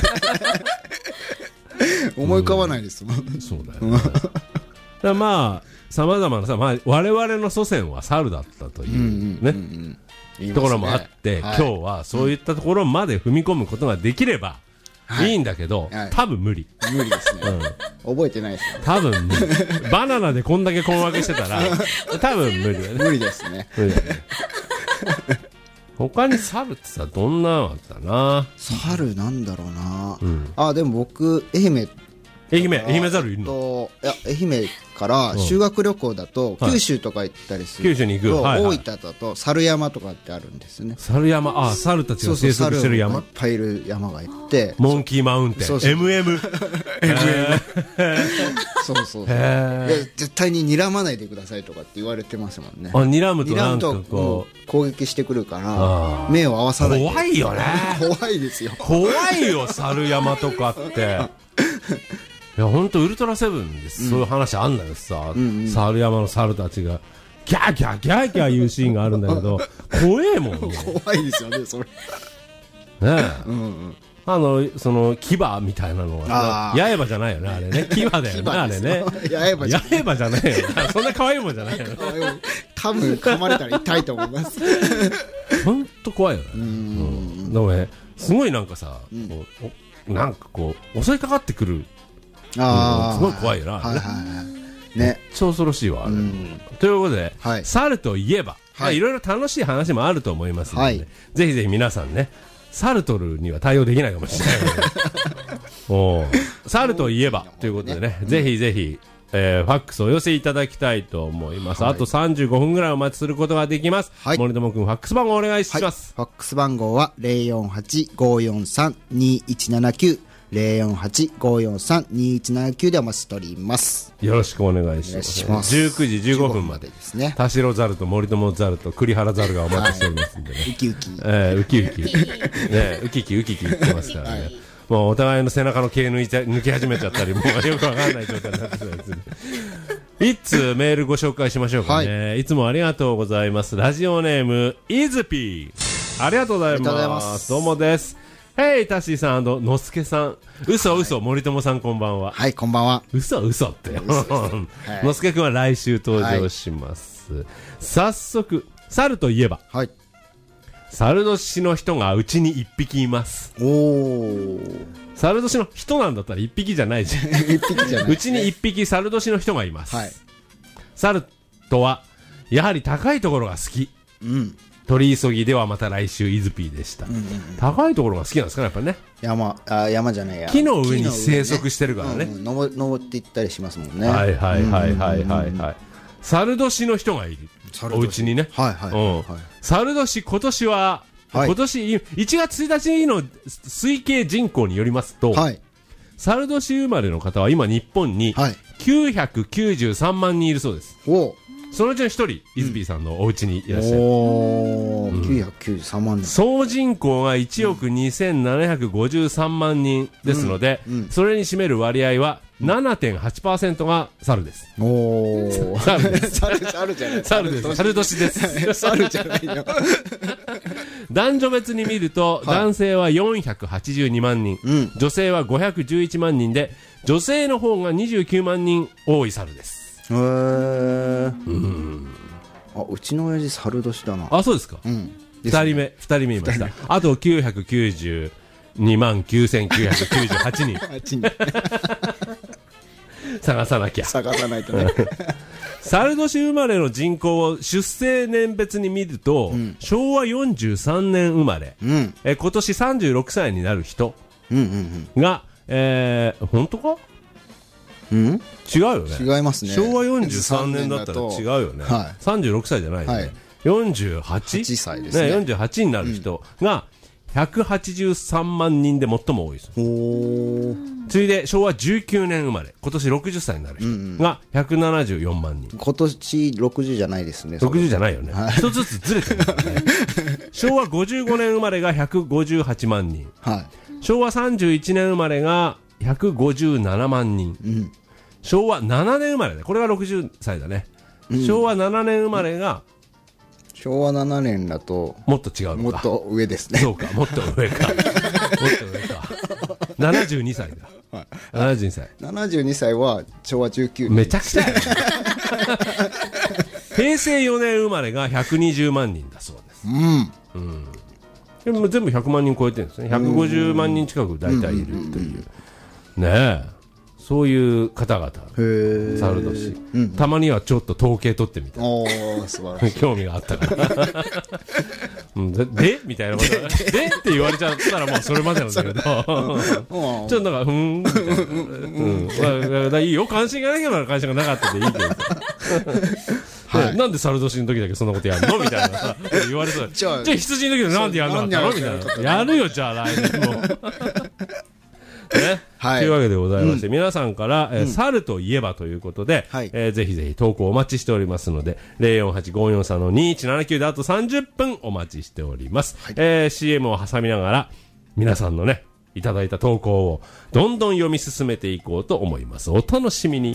B: 思い浮かばないですもん。
A: うん、そうだよね。だからまあ、様々なさ、まあ、我々の祖先は猿だったというね。うんうんうんうんところもあって、はい、今日はそういったところまで踏み込むことができればいいんだけど、はいはい、多分無理。
B: 無理ですね。うん、覚えてないですね。
A: 多分無理。バナナでこんだけ困惑してたら、多分無理だね。
B: 無理ですね。無理だね。
A: 他に猿ってさ、どんなのあったな。
B: 猿なんだろうな。うん、あ、でも僕、愛媛。
A: 愛媛、愛媛猿いるの？
B: いや、愛媛から修学旅行だと九州とか行ったりすると、
A: 九州に行く、はいはい、
B: 大分だと猿山とかってあるんですね。
A: 猿山、あ、猿たちが生息してる山。
B: そうそう、猿がいっぱいいる山がいて、
A: モンキーマウンテン、
B: そうそう
A: エムエム エムエム
B: そうそうそう、絶対に睨まないでくださいとかって言われてますもんね。
A: あ、睨むとなんかこう
B: 攻撃してくるから目を合わさない。
A: 怖いよね。
B: 怖いですよ。
A: 怖いよ、猿山とかっていや本当ウルトラセブンです、うん、そういう話あんだよさ、うんうん、猿山の猿たちがギャーギャーギャーギャー言うシーンがあるんだけど怖えもんね。
B: 怖いですよねそれね
A: え、うんうん、あのその牙みたいなのは八重歯じゃないよねあれね。牙だよねあれね。
B: 八重歯じゃない。
A: 八重歯じゃないよね。そんな可愛いもんじゃないよね。
B: 多分噛まれたら痛いと思います。
A: 本当怖いよね。うん、うん、でもねすごいなんかさ、うん、こうなんかこう襲いかかってくる。あ、うん、すごい怖いよな、はいはいはい、ね、めっちゃ恐ろしいわ、うん、ということで、はい、猿といえば、はい、いろいろ楽しい話もあると思いますので、はい、ぜひぜひ皆さんね猿とるには対応できないかもしれないのでお猿といえばということでね、うん、ぜひぜひ、えー、ファックスをお寄せいただきたいと思います、はい、あとさんじゅうごふんぐらいお待ちすることができます、はい、森友くんファックス番号お願いします、
B: はい、ファックス番号は ゼロよんはち ごよんさん にいちななきゅうゼロよんはち ごよんさん にいちななきゅうでお待ちしております。
A: よろしくお願いします。ますじゅうくじじゅうごふんまでですね。田代猿と森友猿と栗原猿がお待ちしておりますんでね。
B: ウキウキ。
A: えー、ウキウキ。ね、ウキキウキキ言ってますからね。はい、もうお互いの背中の毛抜いちゃ抜き始めちゃったり、もうよくわかんない状態になってたりする。いっつメールご紹介しましょうかね、はい。いつもありがとうございます。ラジオネーム、イズピー。ありがとうございます。どうもです。ヘイタッシーさん、のすけさん、嘘嘘、はい、森友さんこんばんは。
B: はい、こんばんは。
A: 嘘嘘って。のすけくんは来週登場します。はい、早速、猿といえば、はい、猿年の人がうちに一匹います。おー。猿年の人なんだったら一匹じゃないじゃん。一匹じゃない。うちに一匹猿年の人がいます。はい、猿とは、やはり高いところが好き。うん。 取り急ぎではまた来週イズピーでした、うんうんうん、高いところが好きなんですかねやっぱね。
B: 山あ山じゃないや
A: 木の上に生息してるからね、
B: うん、登, 登っていったりしますもんね。
A: はいはいはいはいはいはい。猿年の人がいるお家にね。
B: はいはいはい、はい、
A: 猿年今年は、はい、今年いちがつついたちの推計人口によりますと、はい、猿年生まれの方は今日本にきゅうひゃくきゅうじゅうさんまんにんいるそうです。おそのうちの一人、イズピーさんのお家にいらっしゃる。
B: おー、うん、きゅうひゃくきゅうじゅうさんまんにん。
A: 総人口がいちおくにせんななひゃくごじゅうさんまんにんですので、うんうん、それに占める割合は ななてんはちパーセント が猿です。
B: おー。
A: 猿です。
B: 猿、猿じゃない。
A: 猿です。猿年です。
B: 猿じゃないよ。
A: 男女別に見ると、はい、男性はよんひゃくはちじゅうにまんにん、うん、女性はごひゃくじゅういちまんにんで、女性の方がにじゅうきゅうまんにん多い猿です。
B: へー、うん、あうちの親父猿年だな。
A: あそうですか、うん、ふたりめふたりめいました。あときゅうひゃくきゅうじゅうにまんきゅうせんきゅうひゃくきゅうじゅうはちにん探さなきゃ
B: 探さないとね
A: 猿年生まれの人口を出生年別に見ると、うん、しょうわよんじゅうさんねん生まれ、うん、え今年さんじゅうろくさいになる人が、うんうんうん、えー、本当かうん、違うよね。
B: 違いますね。
A: しょうわよんじゅうさんねんだったら違うよね。はい、さんじゅうろくさいじゃないよね。はい、よんじゅうはち? はちさいですね。ねよんじゅうはちになる人がひゃくはちじゅうさんまんにんで最も多いです。お次いでしょうわじゅうきゅうねん生まれ、今年ろくじゅっさいになる人がひゃくななじゅうよんまんにん。
B: 今年ろくじゅうじゃないですね。
A: ろくじゅうじゃないよね。一つずつずれてるからね。しょうわごじゅうごねん生まれがひゃくごじゅうはちまんにん。はい、しょうわさんじゅういちねん生まれがひゃくごじゅうななまんにん。うん、しょうわななねん生まれね。これがろくじゅっさいだね。うん、しょうわななねん生まれが
B: しょうわななねんだと
A: もっと違うのか。
B: もっと上ですね。
A: そうか、もっと上か。もっと上か。ななじゅうにさいだ。はい、ななじゅうにさい。
B: ななじゅうにさいはしょうわじゅうきゅうねん。
A: めちゃくちゃやね。へいせいよねん生まれがひゃくにじゅうまんにんだそうです。うん。うん。でも全部ひゃくまんにん超えてるんですね。ひゃくごじゅうまんにん近く大体いるという。ねえ。そういう方々、猿年、うん、たまにはちょっと統計取ってみた。
B: おー、素晴らしい。
A: 興味があったから。で, でみたいなことでって言われちゃったらもうそれまでなんだけど、ちょっとなんかふーんみたいな、うん、まあ、いいよ、関心がなければ関心がなかったでいいけどさ。はい、なんで猿年の時だけそんなことやるのみたいなさ言われそう。じゃあ羊の時でなんでやるのみたいな。やるよじゃあ来年も。ねはい、というわけでございまして、うん、皆さんから、えーうん、猿といえばということで、はい、えー、ぜひぜひ投稿お待ちしておりますので ゼロよんはちごよんさんのにいちななきゅう であとさんじゅっぷんお待ちしております、はい、えー、シーエム を挟みながら皆さんのねいただいた投稿をどんどん読み進めていこうと思います。お楽しみに。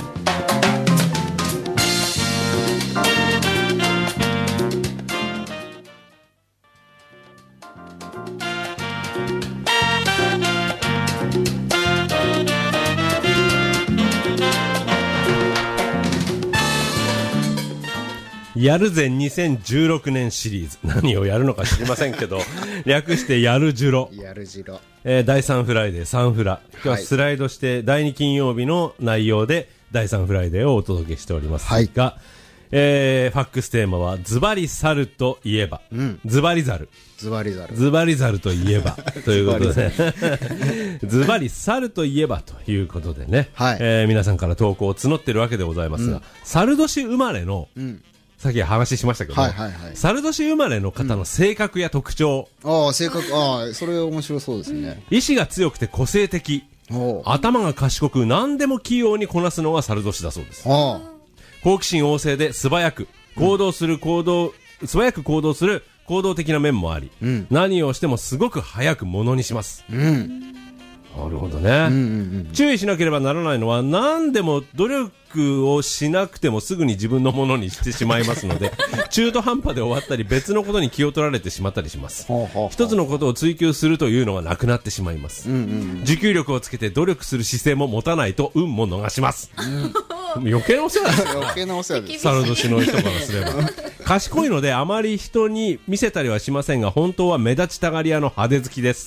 A: やるぜにせんじゅうろくねんシリーズ、何をやるのか知りませんけど略してやるじゅろ、
B: やるじろ、
A: えー、だいさんフライデーさんフラ、今日はスライドしてだいに金曜日の内容でだいさんフライデーをお届けしておりますが、はい、えー、ファックステーマはズバリ猿といえば、うん、ズバリ猿
B: ズバリ猿
A: ズバリ猿といえばということでズバリ猿といえばということでね、はい、えー、皆さんから投稿を募ってるわけでございますが、うん、猿年生まれの、うん、さっき話しましたけど、はいはいはい、猿年生まれの方の性格や特徴、
B: うん、ああ性格、ああそれ面白そうですね。
A: 意志が強くて個性的、頭が賢く何でも器用にこなすのが猿年だそうです。ああ好奇心旺盛で素早く行動する行動、うん、素早く行動する行動的な面もあり、うん、何をしてもすごく早くものにします、うん、なるほどね、うんうんうん、注意しなければならないのは何でも努力をしなくてもすぐに自分のものにしてしまいますので中途半端で終わったり別のことに気を取られてしまったりします。一つのことを追求するというのがなくなってしまいます、うんうんうん、持久力をつけて努力する姿勢も持たないと運も逃します、うん、余計なお世話ですよ
B: 余計なお世話です。
A: 猿年の人からすれば賢いのであまり人に見せたりはしませんが本当は目立ちたがり屋の派手好きです。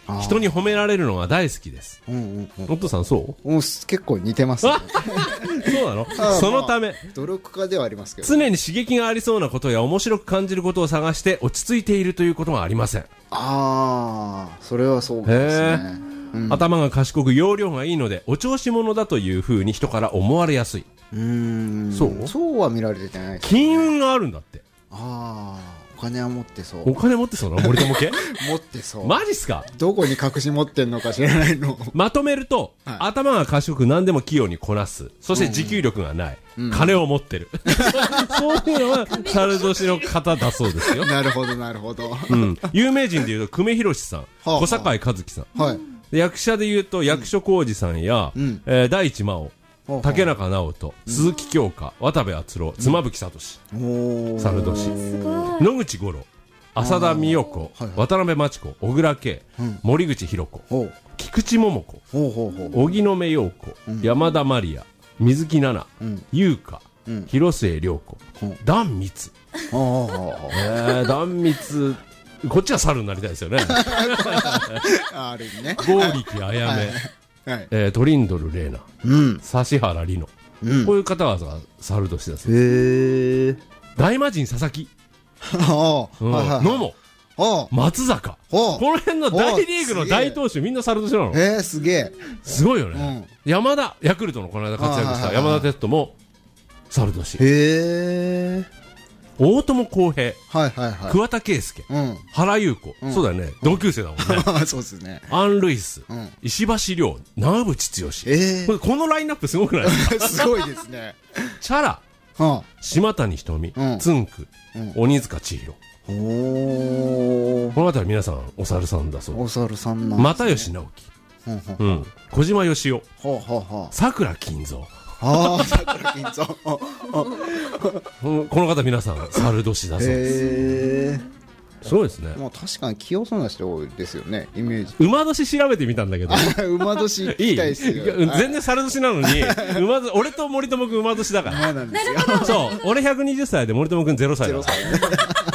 A: 人に褒められるのが大好きです。
B: うんうんうん。
A: お父さんそう
B: もう結構似てますね。
A: そうなのそのため、まあ、
B: 努力家ではありますけど、
A: 常に刺激がありそうなことや面白く感じることを探して落ち着いているということがありません。
B: ああ、それはそうですね。うん、
A: 頭が賢く容量がいいのでお調子者だという風に人から思われやすい。
B: うーん、
A: そう
B: そうは見られてないですね。
A: 金運があるんだって。
B: ああ、お金は持ってそう。
A: お金持ってそうな森友家
B: 持ってそう。
A: マジっすか。
B: どこに隠し持ってんのか知らないの。
A: まとめると、はい、頭が賢く何でも器用にこなす、そして持久力がない、うん、金を持ってる、うん、そういうのは猿年の方だそうですよ。
B: なるほどなるほど、
A: うん、有名人でいうと久米宏さん、はあはあ、小堺一樹さん、はい、役者でいうと役所広司さんや、うんえー、大地真央、竹中直人、鈴木京香、渡部篤郎、妻夫木聡、猿年、野口五郎、浅田美代子、渡辺真知子、小倉圭、森口博子、菊池桃子、荻野目洋子、山田まりや、水木奈々、優香、広末涼子、壇蜜、壇蜜、こっちは猿になりたいですよね。
B: ある意味ね。
A: 剛力あやめ、はいえー、トリンドル玲奈、うん、指原莉乃、うん、こういう方は猿年だそうです。へー。大魔神佐々木、うん、野茂、松坂、この辺の大リーグの大投手みんな猿年なの。
B: えー、すげえ。
A: すごいよね、うん、山田、ヤクルトのこの間活躍した山田哲人も猿年。
B: へー。
A: 大友康平、
B: はいはいはい、
A: 桑田佳祐、うん、原優子、うん、そうだよね、同級生だもんね。
B: そうですね。
A: アン・ルイス、うん、石橋亮、長渕剛、えー、これこのラインナップすごくないですか。
B: すごいですね。
A: チャラ、はあ、島谷ひとみ、うん、つんく、うん、鬼塚千尋。おこの辺り皆さんお猿さんだそうです。
B: お猿さんなんですね。
A: 又吉直樹、うんうん、小島よしお、さくら金蔵、
B: ああ、桜金蔵。こ
A: の方皆さん猿年だそうです。へー。すごいですね。
B: まあ確かに器用そうな人ですよね、イメージ。
A: 馬年調べてみたんだけど。
B: 馬年聞きたいですよ。
A: いい全然猿年なのに、馬年、俺と森友くん馬年だから。
B: そうなんですよ。
A: そう、俺ひゃくにじゅっさいで森友くんゼロさいだから。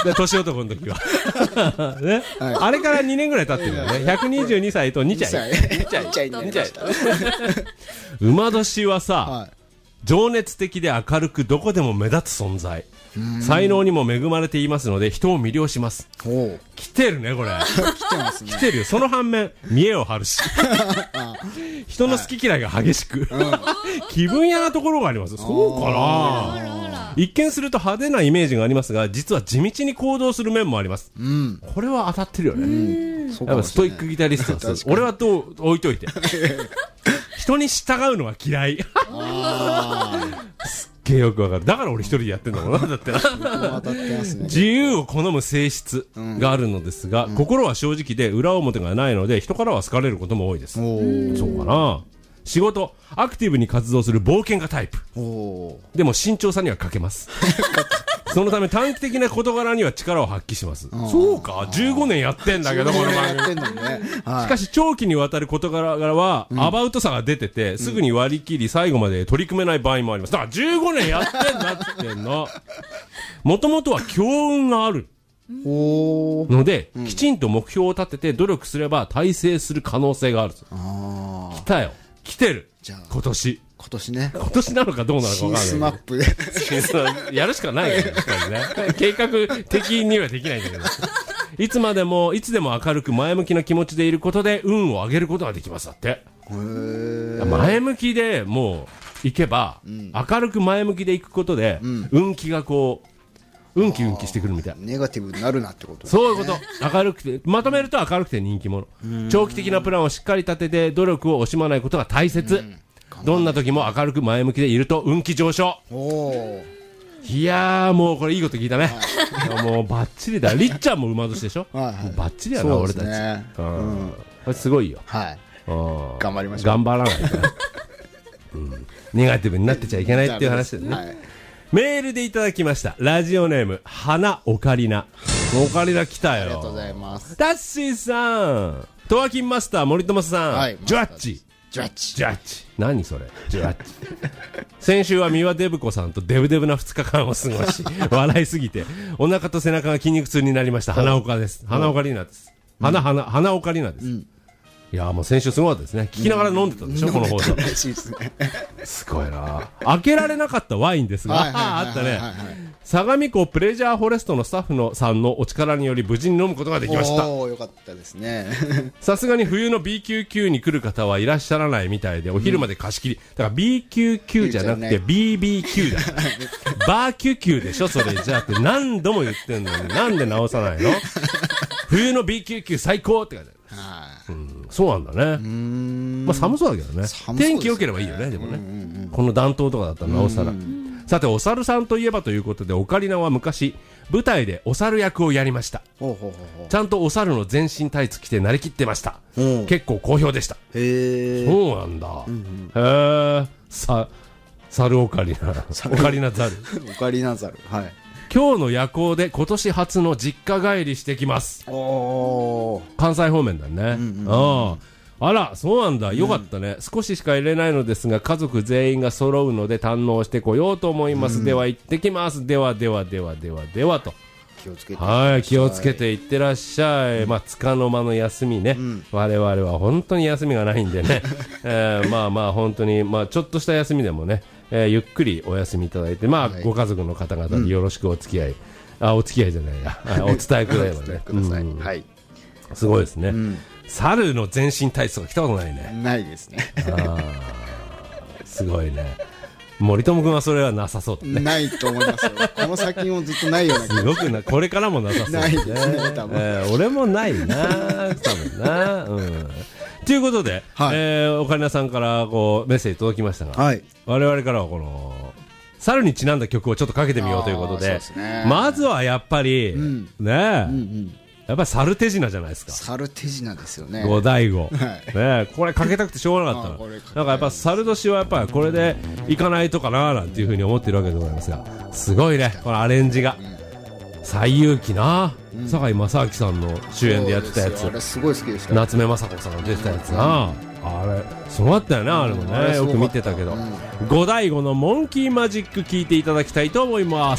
A: で、年男の時は。ね、はい、あれからにねんぐらい経ってるよね。ひゃくにじゅうにさいとにちゃい。にちゃい。にちゃい。にちゃい。馬年はさ、はい、情熱的で明るくどこでも目立つ存在、才能にも恵まれていますので人を魅了します。来てるねこれ。
B: 来てますね。
A: 来てるよ。その反面見栄を張るし人の好き嫌いが激しく、はい、気分屋なところがあります。そうかな。一見すると派手なイメージがありますが実は地道に行動する面もあります、うん、これは当たってるよね、うん、やっぱストイックギタリストは俺はどう置いといて人に従うのは嫌い。すっげえよくわかる。だから俺一人でやってんだもんな。だってな。自由を好む性質があるのですが、うん、心は正直で裏表がないので人からは好かれることも多いです。そうかな。仕事、アクティブに活動する冒険家タイプ。でも慎重さには欠けます。そのため短期的な事柄には力を発揮します。そうか、じゅうごねんやってんだけどこの番組、ね、はい、しかし長期にわたる事柄は、うん、アバウトさが出ててすぐに割り切り最後まで取り組めない場合もあります。だからじゅうごねんやってんだってんの。もともとは強運があるので、うん、きちんと目標を立てて努力すれば大成する可能性がある。あ来たよ、来てる。じゃあ今年
B: 今年ね。
A: 今年なのかどうなのか分からない。
B: 新スマップで
A: やるしかないよね。計画的にはできないんだけど。いつまでもいつでも明るく前向きな気持ちでいることで運を上げることができます。だって。へー。前向きでもういけば、うん、明るく前向きでいくことで、うん、運気がこう運気運気してくるみたい。
B: ネガティブになるなってことですね。
A: そういうこと。明るくてまとめると明るくて人気者。長期的なプランをしっかり立てて努力を惜しまないことが大切。うん、どんな時も明るく前向きでいると運気上昇。おいやーもうこれいいこと聞いたね。はい、もうバッチリだ。りっちゃんも馬年でしょ。はいはい、バッチリやな、俺たち。うん、これすごいよ。はい。
B: 頑張りましょう。
A: 頑張らないと、うん。ネガティブになってちゃいけないっていう話ですね。はい、メールでいただきました。ラジオネーム花オカリナ。オカリナ来たよ。
B: ありがとうございます。
A: タッシーさん、トワキンマスター森友さん、はい、ジュワッチ。
B: ジャッジ
A: ジャッジ何それジャッジ先週は三輪デブ子さんとデブデブなふつかかんを過ごし笑いすぎてお腹と背中が筋肉痛になりました。花岡です。花岡里奈です。花花花岡里奈です、うん、 いやもう先週すごかったですね。聞きながら飲んでたんでしょ、この放送。
B: らしいですね。
A: すごいな。開けられなかったワインですが、あったね。相模湖プレジャーフォレストのスタッフのさんのお力により無事に飲むことができました。
B: おー、よかったですね。
A: さすがに冬の ビーきゅうきゅう に来る方はいらっしゃらないみたいで、お昼まで貸し切り。だから ビーきゅうきゅう じゃなくて ビービーキュー だ。バーキュキューでしょ、それじゃあって何度も言ってんのに、なんで直さないの？冬の ビーきゅうきゅう 最高って書いてある。うん、そうなんだね。まあ寒そうだけどね。天気良ければいいよね、でもね。この暖冬とかだったらなおさら。さて、お猿さんといえばということで、オカリナは昔舞台でお猿役をやりました。
B: ほうほうほうほう。
A: ちゃんとお猿の全身タイツ着てなりきってました。結構好評でした。
B: へー、
A: そうなんだ。うんうん、へえ。さ猿オカリナオカリナザル
B: オカリナザル、はい。
A: 今日の夜行で今年初の実家帰りしてきます。
B: おー、
A: 関西方面だね。うんうん、ああら、そうなんだ。よかったね、うん、少ししか入れないのですが家族全員が揃うので堪能してこようと思います。うん、では行ってきます。ではではではではではと。
B: 気をつけて、
A: はい、気をつけていってらっしゃい。うん、まあ、束の間の休みね、うん、我々は本当に休みがないんでね、えー、まあまあ本当に、まあ、ちょっとした休みでもね、えー、ゆっくりお休みいただいて、まあ、はい、ご家族の方々によろしくお付き合い、うん、あ、お付き合いじゃないや、お伝えくれればね
B: ください、
A: うん、
B: はい、
A: すごいですね、
B: うん、
A: 猿の全身体操が来たことないね。
B: ないですね。
A: あすごいね。森友君はそれはなさそうだね。
B: ないと思いますよ。この先もずっとないような気が
A: すごくな、これからもなさそうだね。
B: ないですね、多分。
A: えー、俺もないな、多分な。うん。ということで、はい、えー、オカリナさんからこうメッセージ届きましたが、はい、我々からはこの猿にちなんだ曲をちょっとかけてみようということ で, で、ね、まずはやっぱり、うん、ねえ、うんうん、やっぱり猿手品じゃないですか。
B: 猿手品ですよね。
A: 五醍醐、はい、ね、これかけたくてしょうがなかったの。なんかやっぱ猿年はやっぱりこれでいかないとかななんていうふうに思っているわけでございますが、すごいね、このアレンジが、うん、西遊記な、うん、堺正明さんの主演でやってたやつ、
B: あれすごい好きでした。
A: 夏目雅子さんが出てたやつな、うん、あれすごかったよね、あれもね、うん、よく見てたけど、うん、五醍醐のモンキーマジック聞いていただきたいと思います。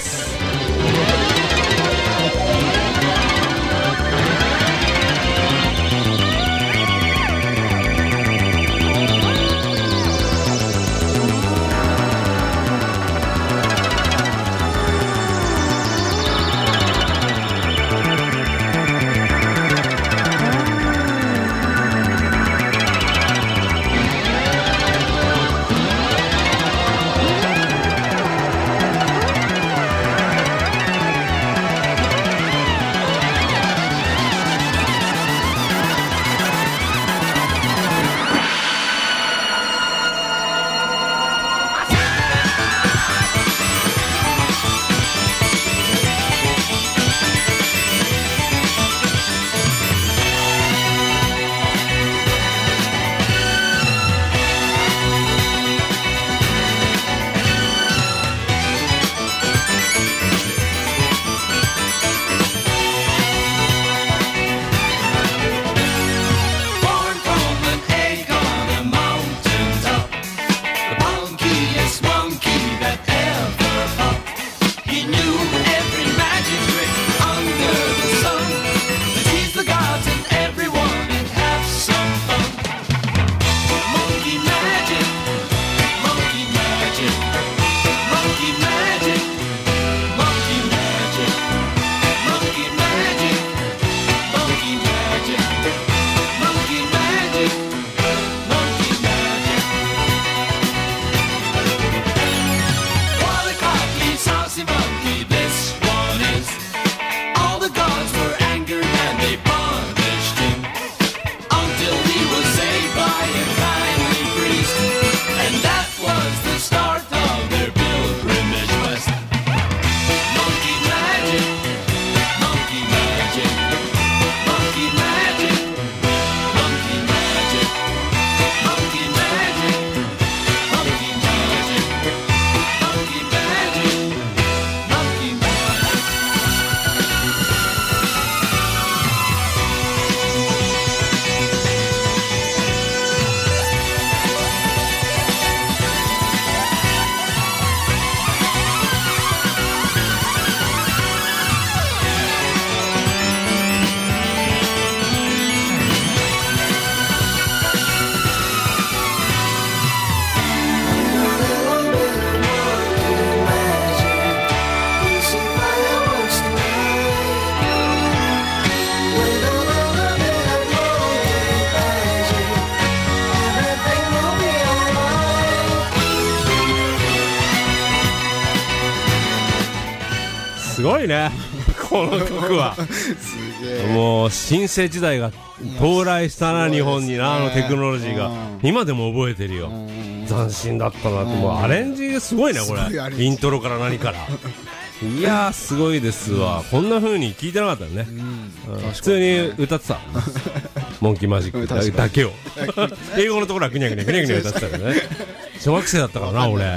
A: ごいねこの曲は
B: すげえ。
A: もう新生時代が到来したな、日本にな、あのテクノロジーが今でも覚えてるよ。斬新だったなって。もうアレンジすごいねこれ、イントロから何からいやーすごいですわ。こんな風に聞いてなかったよね。普通に歌ってたモンキーマジックだだけを英語のところはぐにゃぐにゃぐにゃぐにゃ歌ってたからね。小学生だったからな俺。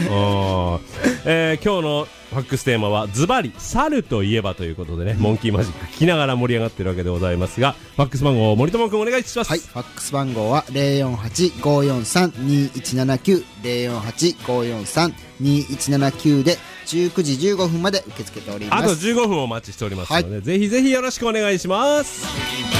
A: えー、今日のファックステーマはズバリ猿といえばということでね、モンキーマジック聞きながら盛り上がってるわけでございますが、ファックス番号森友くんお願いします。
B: はい、ファックス番号は ゼロよんはち ごよんさん にいちななきゅう ゼロよんはち ごよんさん にいちななきゅうでじゅうくじじゅうごふんまで受け付けております。
A: あとじゅうごふんお待ちしておりますので、はい、ぜひぜひよろしくお願いします。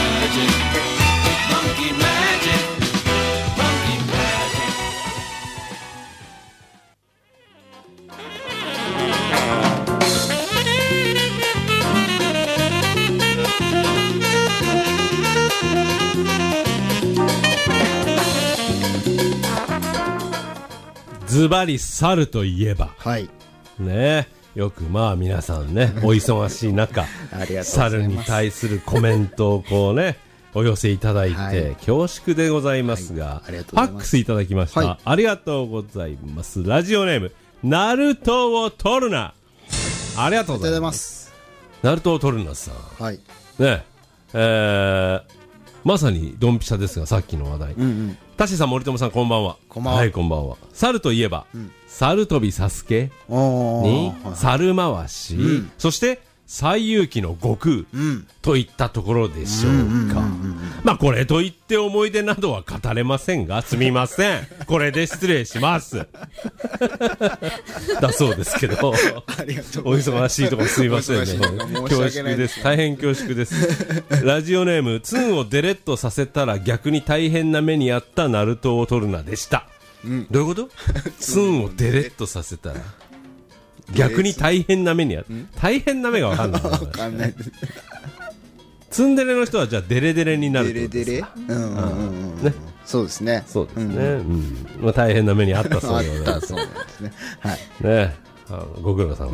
A: ズバリ猿といえば、
B: はい
A: ね、よくまあ皆さんねお忙しい中猿に対するコメントをこうねお寄せいただいて、はい、恐縮でございますが、はい、ファックスいただきました、はい、ありがとうございます。ラジオネームナルトを取るな、ありがとうございます。ナルトを取るなさん、はい、ねえー、まさにドンピシャですが、さっきの話題、うんうん、タシさん森友さんこんばんは。
B: こんばんは。
A: はい、こんばんは。猿といえば、うん、猿飛びサスケに猿回し、うん、そして西遊記の悟空、うん、といったところでしょうか。まあこれといって思い出などは語れませんが、すみません、これで失礼しますだそうですけどありがとうお忙しいところすみませんね恐縮です、大変恐縮ですラジオネームツンをデレッとさせたら逆に大変な目にあったナルトを取るなでした、うん、どういうことツンをデレッとさせたら逆に大変な目にある、大変な目が分かんない分かんないツンデレの人はじゃあデレデレになるってことですか。デレデレ、うんうんうん、ね、そうですね、そうですね、うんうんまあ、大変な目にあったそうでございますそうなんですね、はいね、あご苦労さん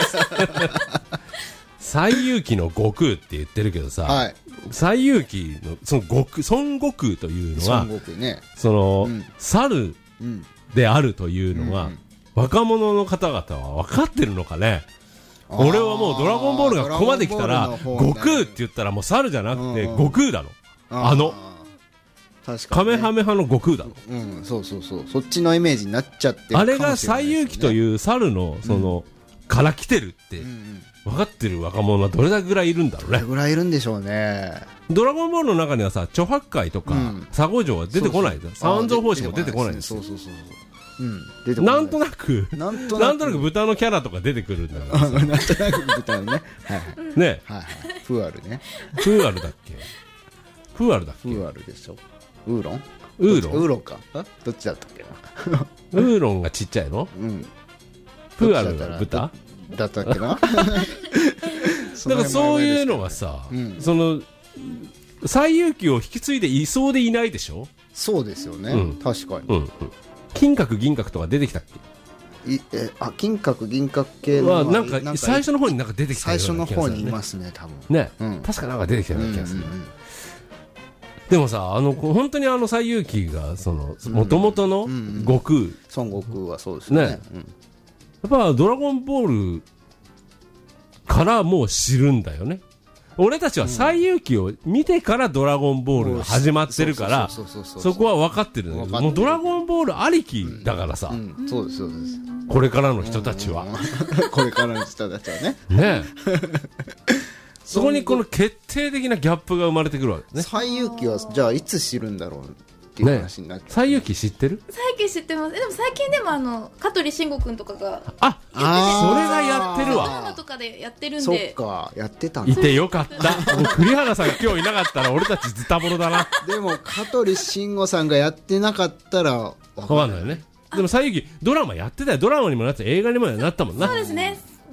A: 西遊記の悟空って言ってるけどさ、はい、西遊記のその悟空、孫悟空というのは、ね、その、うん、猿であるというのは、うんうん、若者の方々は分かってるのかね。俺はもうドラゴンボールがここまで来たら悟空って言ったらもう猿じゃなくて悟空だろ、あの確かに、ね、カメハメ派の悟空だろ、うん、そうそうそう、そっちのイメージになっちゃってるかもしれないですね。あれが西遊記という猿のその、うん、から来てるって分かってる若者はどれだけぐらいいるんだろうね。どれぐらいいるんでしょうね。ドラゴンボールの中にはさ、猪八戒とか、うん、佐護城は出てこない。三蔵法師も出てこないんですよ。そうそうそうそう、うん、出てこない。なんとなくなんとなく豚のキャラとか出てくるんだからなんとなく豚のねはいね、はいはい、フーアルね、フーアルだっけ、フーアルだっけ、フーアルでしょ、ウーロンウーロンウーロンか、どっちだったっけなウーロンがちっちゃいの、うん、フーアルが豚だったっけなだからそういうのはさ、うん、その西遊記を引き継いでいそうでいないでしょ。そうですよね、うん、確かに、うんうん、金閣銀閣とか出てきたっけ。いえあ金閣銀閣系のはなんか最初の方になんか出てきたような気がする、ね、最初の方にいますね多分ね、うん、確かなんか出てきたような気がする、うんうんうん、でもさ、あの本当にあの西遊記がその元々の悟空、うんうん、孫悟空はそうですね、ね、うん、やっぱドラゴンボールからもう知るんだよね。俺たちは西遊記を見てからドラゴンボールが始まってるからそこは分かってるんだけど、もうドラゴンボールありきだからさ、うんうん、そうですそうです、これからの人たちは、うんうん、これからの人たちはねねそこにこの決定的なギャップが生まれてくるわけですね。西遊記はじゃあいつ知るんだろうっていう話になっちゃう、ね、西遊記知ってる？
C: 西遊記知ってます。でも最近でもあの香取慎吾くんとかが
A: ああそれがやってるわ。ドラマ
C: とかでやってるんで。
B: そっかやってたんだ。
A: いてよかったもう栗原さん今日いなかったら俺たちズタボロだな
B: でも香取慎吾さんがやってなかったら分
A: かんないよね。でも西遊記ドラマやってたよ。ドラマにもなって映画にもなったもんな。
C: そうですね。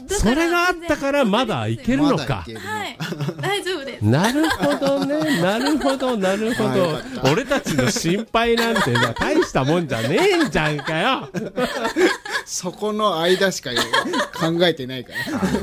A: それがあったからまだいけるのか。
C: はい、大丈夫です。
A: なるほどね、なるほど、なるほど。俺たちの心配なんて、まあ、大したもんじゃねえんじゃんかよ。
B: そこの間しか考えてないから。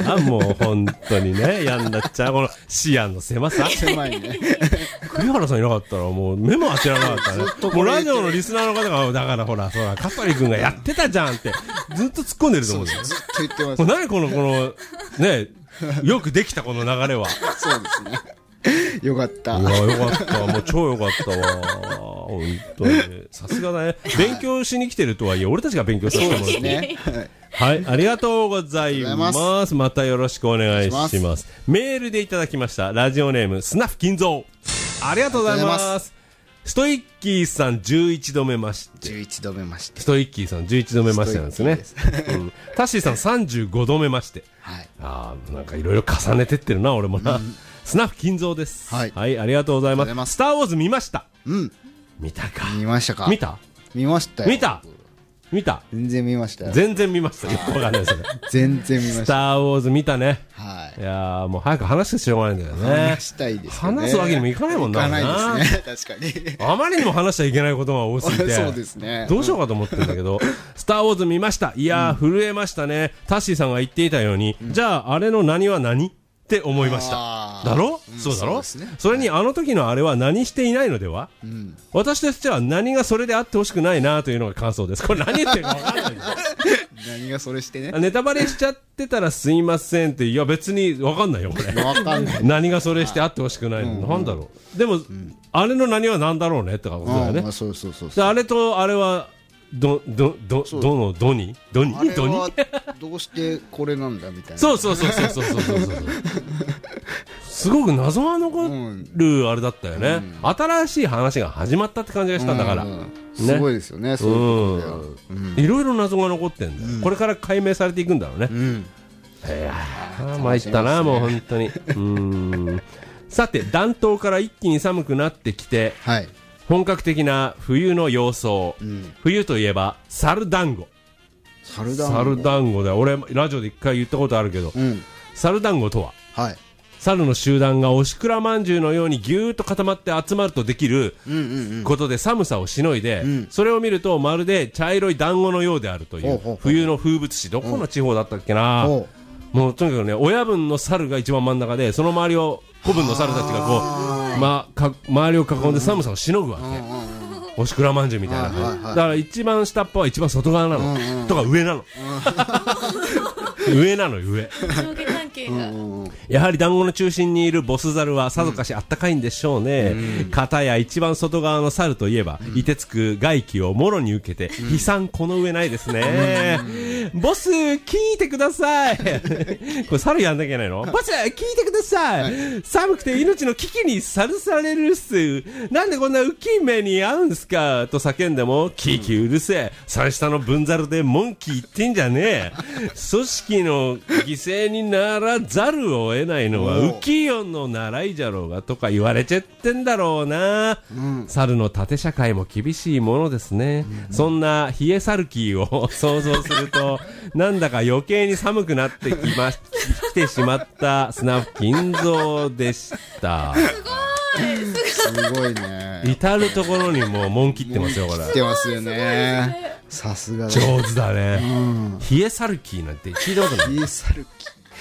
A: あ、もう本当にね、やんなっちゃう。この視野の狭さ。
B: 狭いね。
A: 栗原さんいなかったらもう目も当てられなかったね。もうラジオのリスナーの方が、だからほら、そら、香取君がやってたじゃんって、ずっと突っ込んでると思うんですよ。
B: ずっと言ってます。
A: 何この、この、ね、よくできたこの流れは。
B: そうですね。よかった。
A: いや、よかった。もう超よかったわ。本当に。さすがだね。勉強しに来てるとはいえ、俺たちが勉強させてもらってね。はい、ありがとうございます。またよろしくお願いします。ますメールでいただきました。ラジオネーム、スナフ金蔵。ありがとうございます。ストイッキーさんじゅういちどめまして。
B: じゅういちどめまして。
A: ストイッキーさんじゅういちどめましてなんですね。うん、タッシーさんさんじゅうごどめまして。はい。ああ、なんかいろいろ重ねてってるな、俺もな。うん、スナフ金蔵です。はい。はい、ありがとうございます。スターウォーズ見ました。うん。見たか。
B: 見ましたか。
A: 見た
B: 見ましたよ。
A: 見た見た
B: 全然見ましたよ。
A: 全然見ましたよ。わかんないそれ。
B: 全然見ました。
A: スターウォーズ見たね。
B: はい。
A: いやーもう早く話してしょうがないんだよね。
B: 話したいですね。
A: 話すわけにもいかないもんな。
B: いかないですね。確かに。
A: あまりにも話しちゃいけないことが多すぎて。
B: そうですね。
A: どうしようかと思ってるんだけど、スターウォーズ見ました。いやー、震えましたね。タッシーさんが言っていたように、じゃああれの何は何って思いました。だろ、うん、そうだろ、 そ, ね、それにあの時のあれは何していないのでは、うん、私としては何がそれであってほしくないなというのが感想です。これ何言ってるか分かんない
B: 何がそれしてね、
A: ネタバレしちゃってたらすいませんって。いや別に分かんないよこれ。
B: 分かんない
A: 何がそれしてあってほしくないの、うん、なんだろう。でも、うん、あれの何は何だろうねってことだよね。
B: あ, そうそうそう
A: そう。であれとあれはど、ど、ど、どの、どにどにどに
B: どうしてこれなんだみたいな。
A: そうそうそうそうそうそうそうそうすごく謎が残るあれだったよね、うん、新しい話が始まったって感じがしたんだから、うん
B: ね、すごいですよね。そういうこと
A: で、うん、いろいろ謎が残ってんだよ、うん、これから解明されていくんだろうね、うん、いやー参ったな、もう本当に。うーんさて暖冬から一気に寒くなってきて、はい、本格的な冬の様相、うん、冬といえば猿団子。
B: 猿団子
A: 猿団子だよ。俺ラジオで一回言ったことあるけど、うん、猿団子とは、はい、猿の集団がおしくらまんじゅうのようにぎゅーっと固まって集まるとできることで寒さをしのいで、うん、それを見るとまるで茶色い団子のようであるという冬の風物詩。どこの地方だったっけな、うん、もうとにかくね、親分の猿が一番真ん中で、その周りを子分の猿たちがこう、ま、か周りを囲んで寒さをしのぐわけ、おしくらまんじゅうみたいな、はいはいはい、だから一番下っ端は一番外側なの、うんうん、とか上なの、うん、上なの上
C: 上下関係が、
A: やはり団子の中心にいるボス猿はさぞかしあったかいんでしょうね、うん、片や一番外側の猿といえば、うん、凍てつく外気をもろに受けて、うん、悲惨この上ないですね、うん、ボス聞いてくださいこれ猿やんなきゃいけないのボス聞いてください、はい、寒くて命の危機にさらされるっす。なんでこんな浮き目に合うんですかと叫んでも、キーキーうるせえ、三下の分猿で文句言ってんじゃねえ組織の犠牲にならざるを得ないのは浮世の習いじゃろうがとか言われちゃってんだろうな、うん、猿の縦社会も厳しいものですね、うん、そんな冷えサルキーを想像するとなんだか余計に寒くなってきま来てしまったスナフ金蔵でした。
B: すごいね。
A: 至るところにもう門切ってますよこれ。
B: 切ってますよね。さすが
A: 上手だね、うん、冷えサルキーなんて聞いたことない。
B: 冷えサル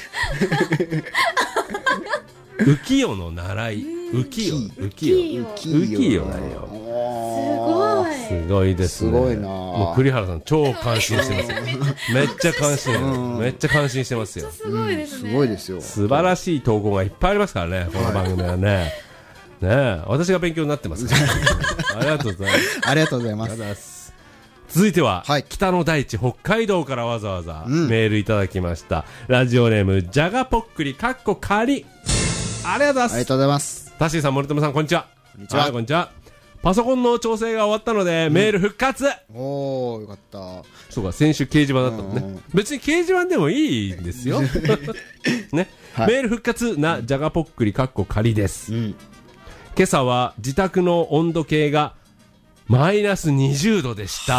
A: キー浮世の習い、浮世浮世浮世だよ。
C: すごい
A: すごいですね。
B: すごいな。
A: もう栗原さん超感心してますめっちゃ感心、うん、めっちゃ感心してますよ。
C: すごいですね、
B: うん、すごいですよ。
A: 素晴らしい投稿がいっぱいありますからねこの番組はね、はい、ねえ私が勉強になってますからありがとうございます
B: ありがとうございます。
A: 続いては、はい、北の大地北海道からわざわざメールいただきました、うん、ラジオネームじゃがぽっくりかっこ仮。ありがとうございます。
B: ありがとうございます。
A: タッシーさん森友さんこんにちは。
B: こんにちは。
A: こんにちは。パソコンの調整が終わったので、うん、メール復活。
B: おーよかった。
A: そうか先週掲示板だったもんね。別に掲示板でもいいんですよね、はい、メール復活なじゃがぽっくりかっこ仮です、うん、今朝は自宅の温度計がマイナスにじゅうどでした。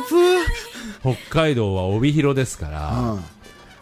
B: 寒。
A: 北海道は帯広ですから、うん、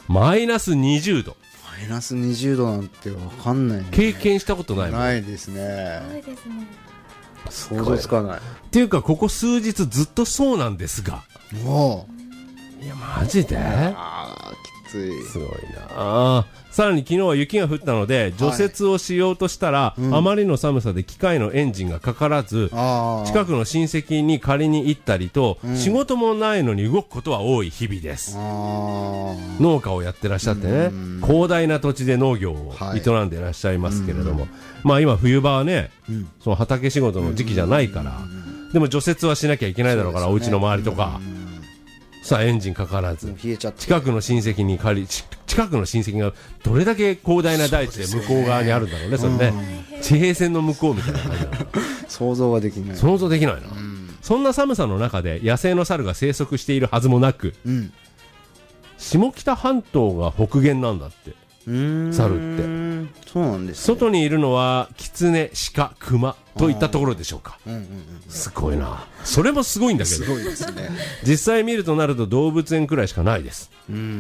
A: マイナスにじゅうど。
B: マイナスにじゅうどなんてわかんないね。
A: 経験したことないもん。
B: ないですね。
C: そうですね。
B: 想像つかない。
A: っていうかここ数日ずっとそうなんですが。
B: も
A: ういやマジで
B: ああきつい。
A: すごいな。さらに昨日は雪が降ったので除雪をしようとしたら、はいうん、あまりの寒さで機械のエンジンがかからず近くの親戚に借りに行ったりと、うん、仕事もないのに動くことは多い日々です。農家をやってらっしゃってね、広大な土地で農業を営んでいらっしゃいますけれども、はい、まあ今冬場はね、うん、その畑仕事の時期じゃないから、でも除雪はしなきゃいけないだろうから、ね、お家の周りとか、さあエンジンかからず近くの親戚に借り近くの親戚がどれだけ広大な大地で向こう側にあるんだろうね。それね、地平線の向こうみたいな感じなの。
B: 想像はできない。
A: 想像できないな、うん、そんな寒さの中で野生の猿が生息しているはずもなく、うん、下北半島が北限なんだって。うーん猿って
B: そうなんです、ね、
A: 外にいるのはキツネ、鹿、クマといったところでしょうか。うんうんうん、すごいな。それもすごいんだけど
B: すごいですね。
A: 実際見るとなると動物園くらいしかないです。うんうんうん、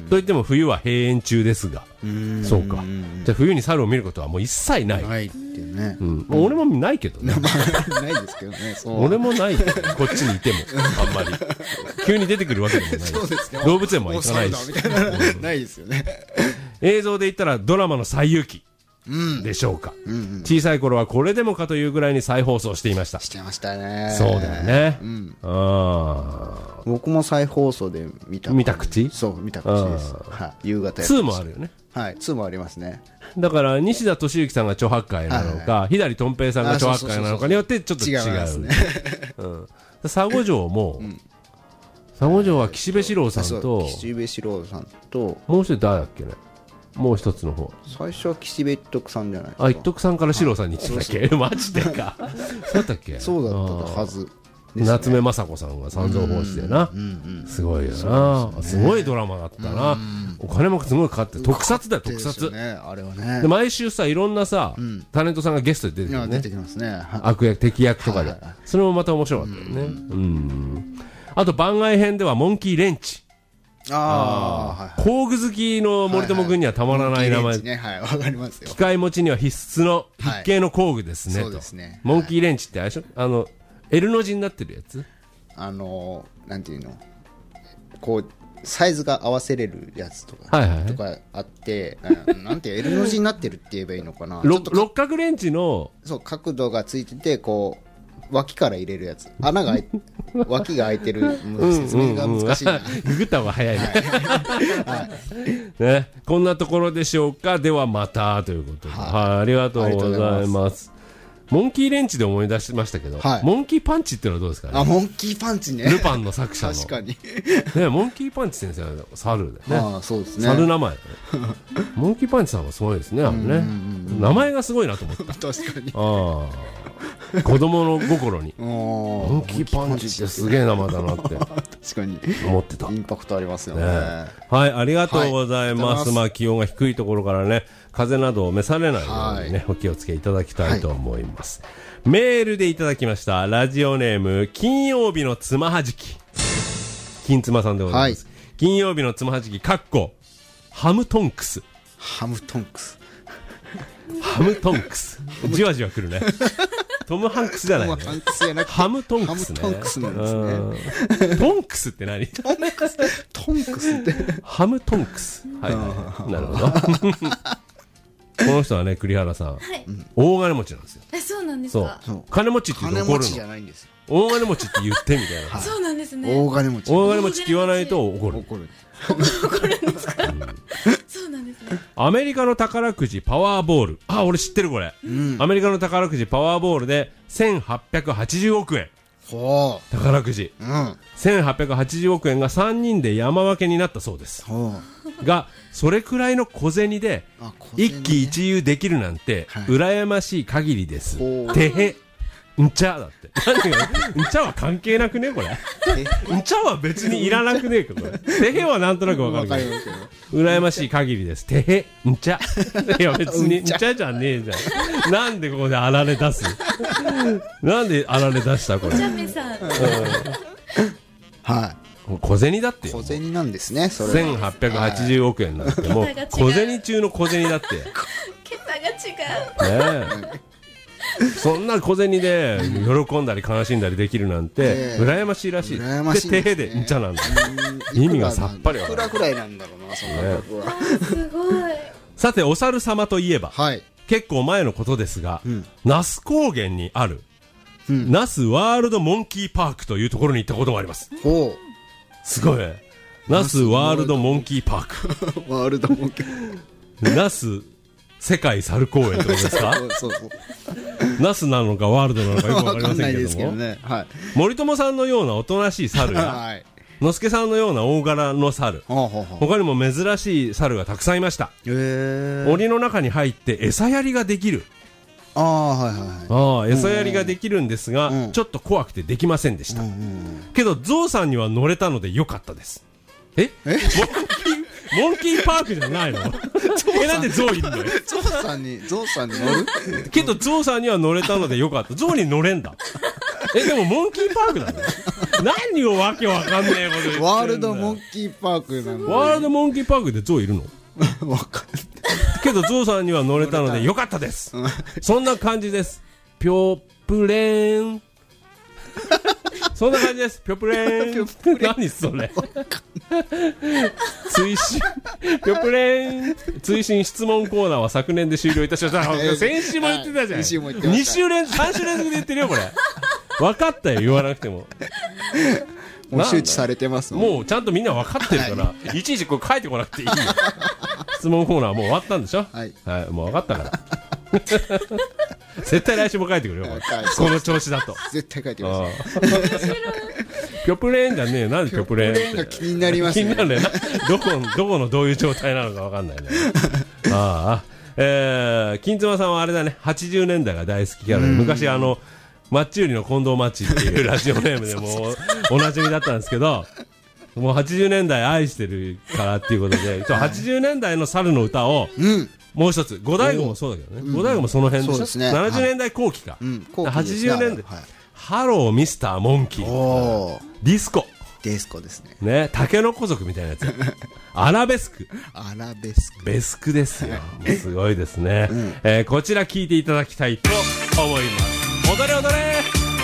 A: といっても冬は閉園中ですが、うんそうか。じゃあ冬に猿を見ることはもう一切ない。
B: ないってね。
A: うん、もう俺もないけどね。
B: ないですけどね。そう
A: 俺もないけどこっちにいてもあんまり急に出てくるわけでもない。そうですね、動物園も行かないし。
B: ないですよね。
A: 映像で言ったらドラマの西遊記でしょうか、うんうんうん、小さい頃はこれでもかというぐらいに再放送していました。
B: してましたね。
A: そうだよね、うん、
B: あ僕も再放送で見た
A: 見た口
B: そう見た口です、はい、夕方や
A: ツーもあるよね。
B: はい、ツーもありますね。
A: だから西田敏行さんが著白海なのか、はい、左とん平さんが著白海なのかによってちょっと違う。違いますね。うん、佐護城も、うん、佐護城は岸辺四郎さんと
B: 岸辺四郎さんと
A: もう一人誰だっけね。もう一つの方
B: 最初は岸辺一徳さんじゃないですか。
A: あ、一徳さんから四郎さんに行ってたっけ。マジでか。そうだったっけ。
B: そうだったはず。
A: 夏目雅子さんが三蔵法師でな、すごいよな、すごいドラマだったな。お金もすごいかかって特撮だよ、特撮。
B: あれはね。
A: で毎週さいろんなさタレントさんがゲストで出てくるね。出てきますね。悪役敵役とかで、それもまた面白かったよね。うん。あと番外編ではモンキーレンチ。ああ、工具好きの森友君にはたまらない名前。
B: ね、はい、わかりますよ。
A: 機械持ちには必須の必形の工具ですね。そうですね。モンキーレンチってあれでしょ、あの L の字になってるやつ。
B: あのなんていうの、こうサイズが合わせれるやつとか、はいはい、とかあって、なんて L の字になってるって言えばいいのかな。
A: 六角レンチの
B: そう角度がついててこう。脇から入れるやつ、穴が脇が開いてる。説明が難しいな。
A: ググった方が早いね。はい、ね、こんなところでしょうか。ではまたということで、はいはい、ありがとうございます。モンキーレンチで思い出しましたけど、はい、モンキーパンチっていうのはどうですかね。
B: あ、モンキーパンチね。
A: ルパンの作者の。
B: 確かに。
A: ね、モンキーパンチ先生は猿だよね。
B: あ、そうですね。
A: 猿名前だね。モンキーパンチさんはすごいですね。あのね、名前がすごいなと思った。
B: 確かに。
A: ああ。子供の心にモンキーパンチってすげえ名前だなって確
B: かに
A: 思ってた。
B: インパクトありますよね。
A: はい、ありがとうございます。まあ気温が低いところからね、風邪などを召されないようにね、お気をつけいただきたいと思います。メールでいただきました。ラジオネーム金曜日のつまはじき、金妻さんでございます。金曜日のつまはじきかっこハムトンクス。
B: ハムトンクス
A: ハムトンクスじわじわくるね。トムハンクスじゃないね。ハムトンクスね。
B: ハムトンクスなんですね。
A: トンクスって何？
B: トンクストンクスって
A: ハムトンクス。はい、はい、なるほど。この人はね、栗原さん、はい、大金持ちなんですよ。
C: え、そうなんですか。
A: そう、金持ちって言うと怒るの。金持ちじゃないんですよ。大金持ちって言ってみたいな。
C: そうなんですね。
B: 大金持ち。
A: 大金持ちって言わないと怒る。
C: 怒る。怒るんですか。そうなんですね。
A: アメリカの宝くじパワーボール。あ、俺知ってるこれ。うん、アメリカの宝くじパワーボールでせんはっぴゃくはちじゅうおくえん。ほう。宝くじ。うん。せんはっぴゃくはちじゅうおくえんがさんにんで山分けになったそうです。ほう。が、それくらいの小銭で一喜一憂できるなんて羨ましい限りです。てへ。んちゃだって。何がんちゃは関係なくねこれ。んちゃは別にいらなくねえかこれ。てへはなんとなくわかるけど。羨ましい限りです。てへんちゃ。いや別にんちゃじゃねえじゃん。なんでここであられ出す。なんであられ出したこれ。
C: お茶目さん。
B: はい。
A: 小銭だってよ。
B: 小銭なんですね、それ
A: せんはっぴゃくはちじゅうおくえんなんてもう小銭中の小銭だって
C: 桁が違う。
A: ねえそんな小銭で喜んだり悲しんだりできるなんて、
B: ええ
A: 羨ましいらしい。
B: 羨ましいですね
A: で、手でんちゃなんだ。意味がさっぱりわ
B: いく
A: からない。
B: らくらいなんだろうな、その価格は。
C: すごい。
A: さて、お猿様といえば、
B: はい。
A: 結構前のことですが、
B: ん
A: 那須高原にある、
B: うん
A: 那須ワールドモンキーパークというところに行ったことがあります。
B: ほ
A: すごい。那須ワールドモンキーパーク。
B: う。ワールドモンキー。
A: 那須世界猿公園ってことですか
B: そうそうそう。
A: 那須なのかワールドなのかよくわかりま
B: わかんない
A: せんけども。
B: ですけどね。はい。
A: 森友さんのようなおとなしい猿や、
B: はい。
A: のすけさんのような大柄の猿、
B: ほうほうほう。
A: 他にも珍しい猿がたくさんいました。
B: へー。
A: 檻の中に入って餌やりができる。
B: ああ、はいはいはい。
A: ああ、餌やりができるんですが、
B: うん
A: ちょっと怖くてできませんでした。
B: うんうん
A: けど、ゾウさんには乗れたのでよかったです。え
B: え
A: モンキー、モンキーパークじゃないのえ、なんでゾウいるのよ。
B: ゾウさんに、ゾウさんに乗る
A: けど、ゾウさんには乗れたのでよかった。ゾウに乗れんだ。え、でも、モンキーパークだね。何をわけわかんねえこと言ってんだよ。
B: ワールドモンキーパークなんだ。
A: ワールドモンキーパークでゾウいるの
B: わかんない。
A: けど、ゾウさんには乗れたのでよかったです。そんな感じです。ぴょぷれーん。そんな感じです。ぴょぷれーん。何それ。追伸、ぴょぷれーん。追伸質問コーナーは昨年で終了いたしました。先週も言ってたじゃん。
B: 先週も言ってました
A: に週連、さん週連続で言ってるよ、これ。分かったよ、言わなくても。
B: もう周知されてますもん。
A: もうちゃんとみんな分かってるから、いちいちこう書いてこなくていいよ。質問コーナーもう終わったんでしょ。
B: はい。
A: はい、もう分かったから。絶対来週も書いてくるよ、
B: はい
A: この調子だと。
B: 絶対書いてください。
A: ぴょぷれーんじゃねえよ。なんでぴょぷれーんって。
B: ぴょぷれーんが気になりますね
A: 気になるね。どこの、どこのどういう状態なのか分かんないね。ああ。えー、金妻さんはあれだね、はちじゅうねんだいが大好きキャラで、昔あの、マッチ売りの近藤マッチっていうラジオネームでもうおなじみだったんですけど、もうはちじゅうねんだい愛してるからっていうことで、はちじゅうねんだいの猿の歌を、
B: うん。
A: もう一つ、五大悟もそうだけどね。五大悟もその辺でしょ。
B: そうですね
A: ななじゅうねんだい後期か。
B: うん後期ですね
A: はちじゅうねんだい。
B: はい
A: ハローミスターモンキー。
B: おー。
A: ディスコ。
B: ディスコですね。
A: ね、タケノコ族みたいなやつ。アラベスク。
B: アラベスク。
A: ベスクですよ。すごいですね。えーこちら聞いていただきたいと思います。踊れ踊れ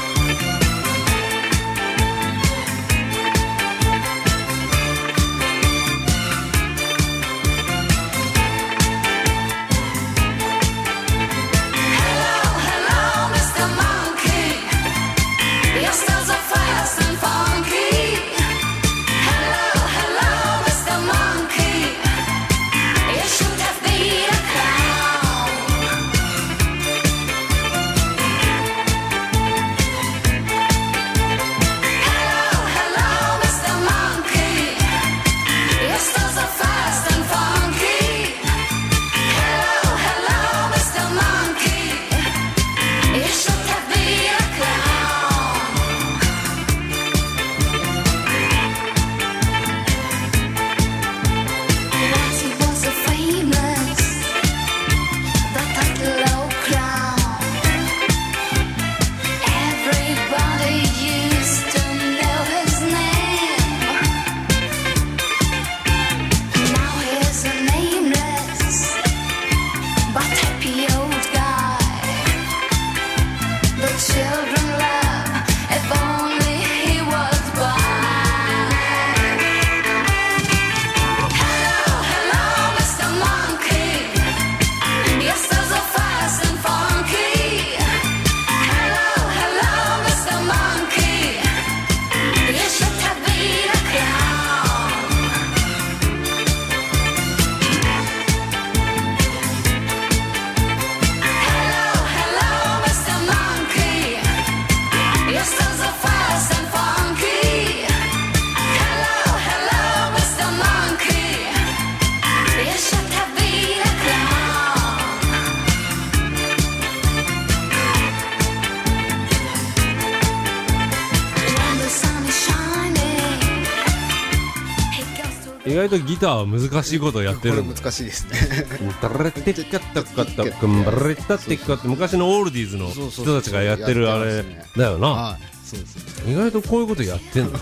A: 意外とギターは難しいことをやってるんだ。
B: これ難しいですね。
A: タラテッカタカタクンバレタテッカって昔のオールディーズの人たちがやってるあれだよな。
B: はい、そうですね。
A: 意外とこういうことやってんの。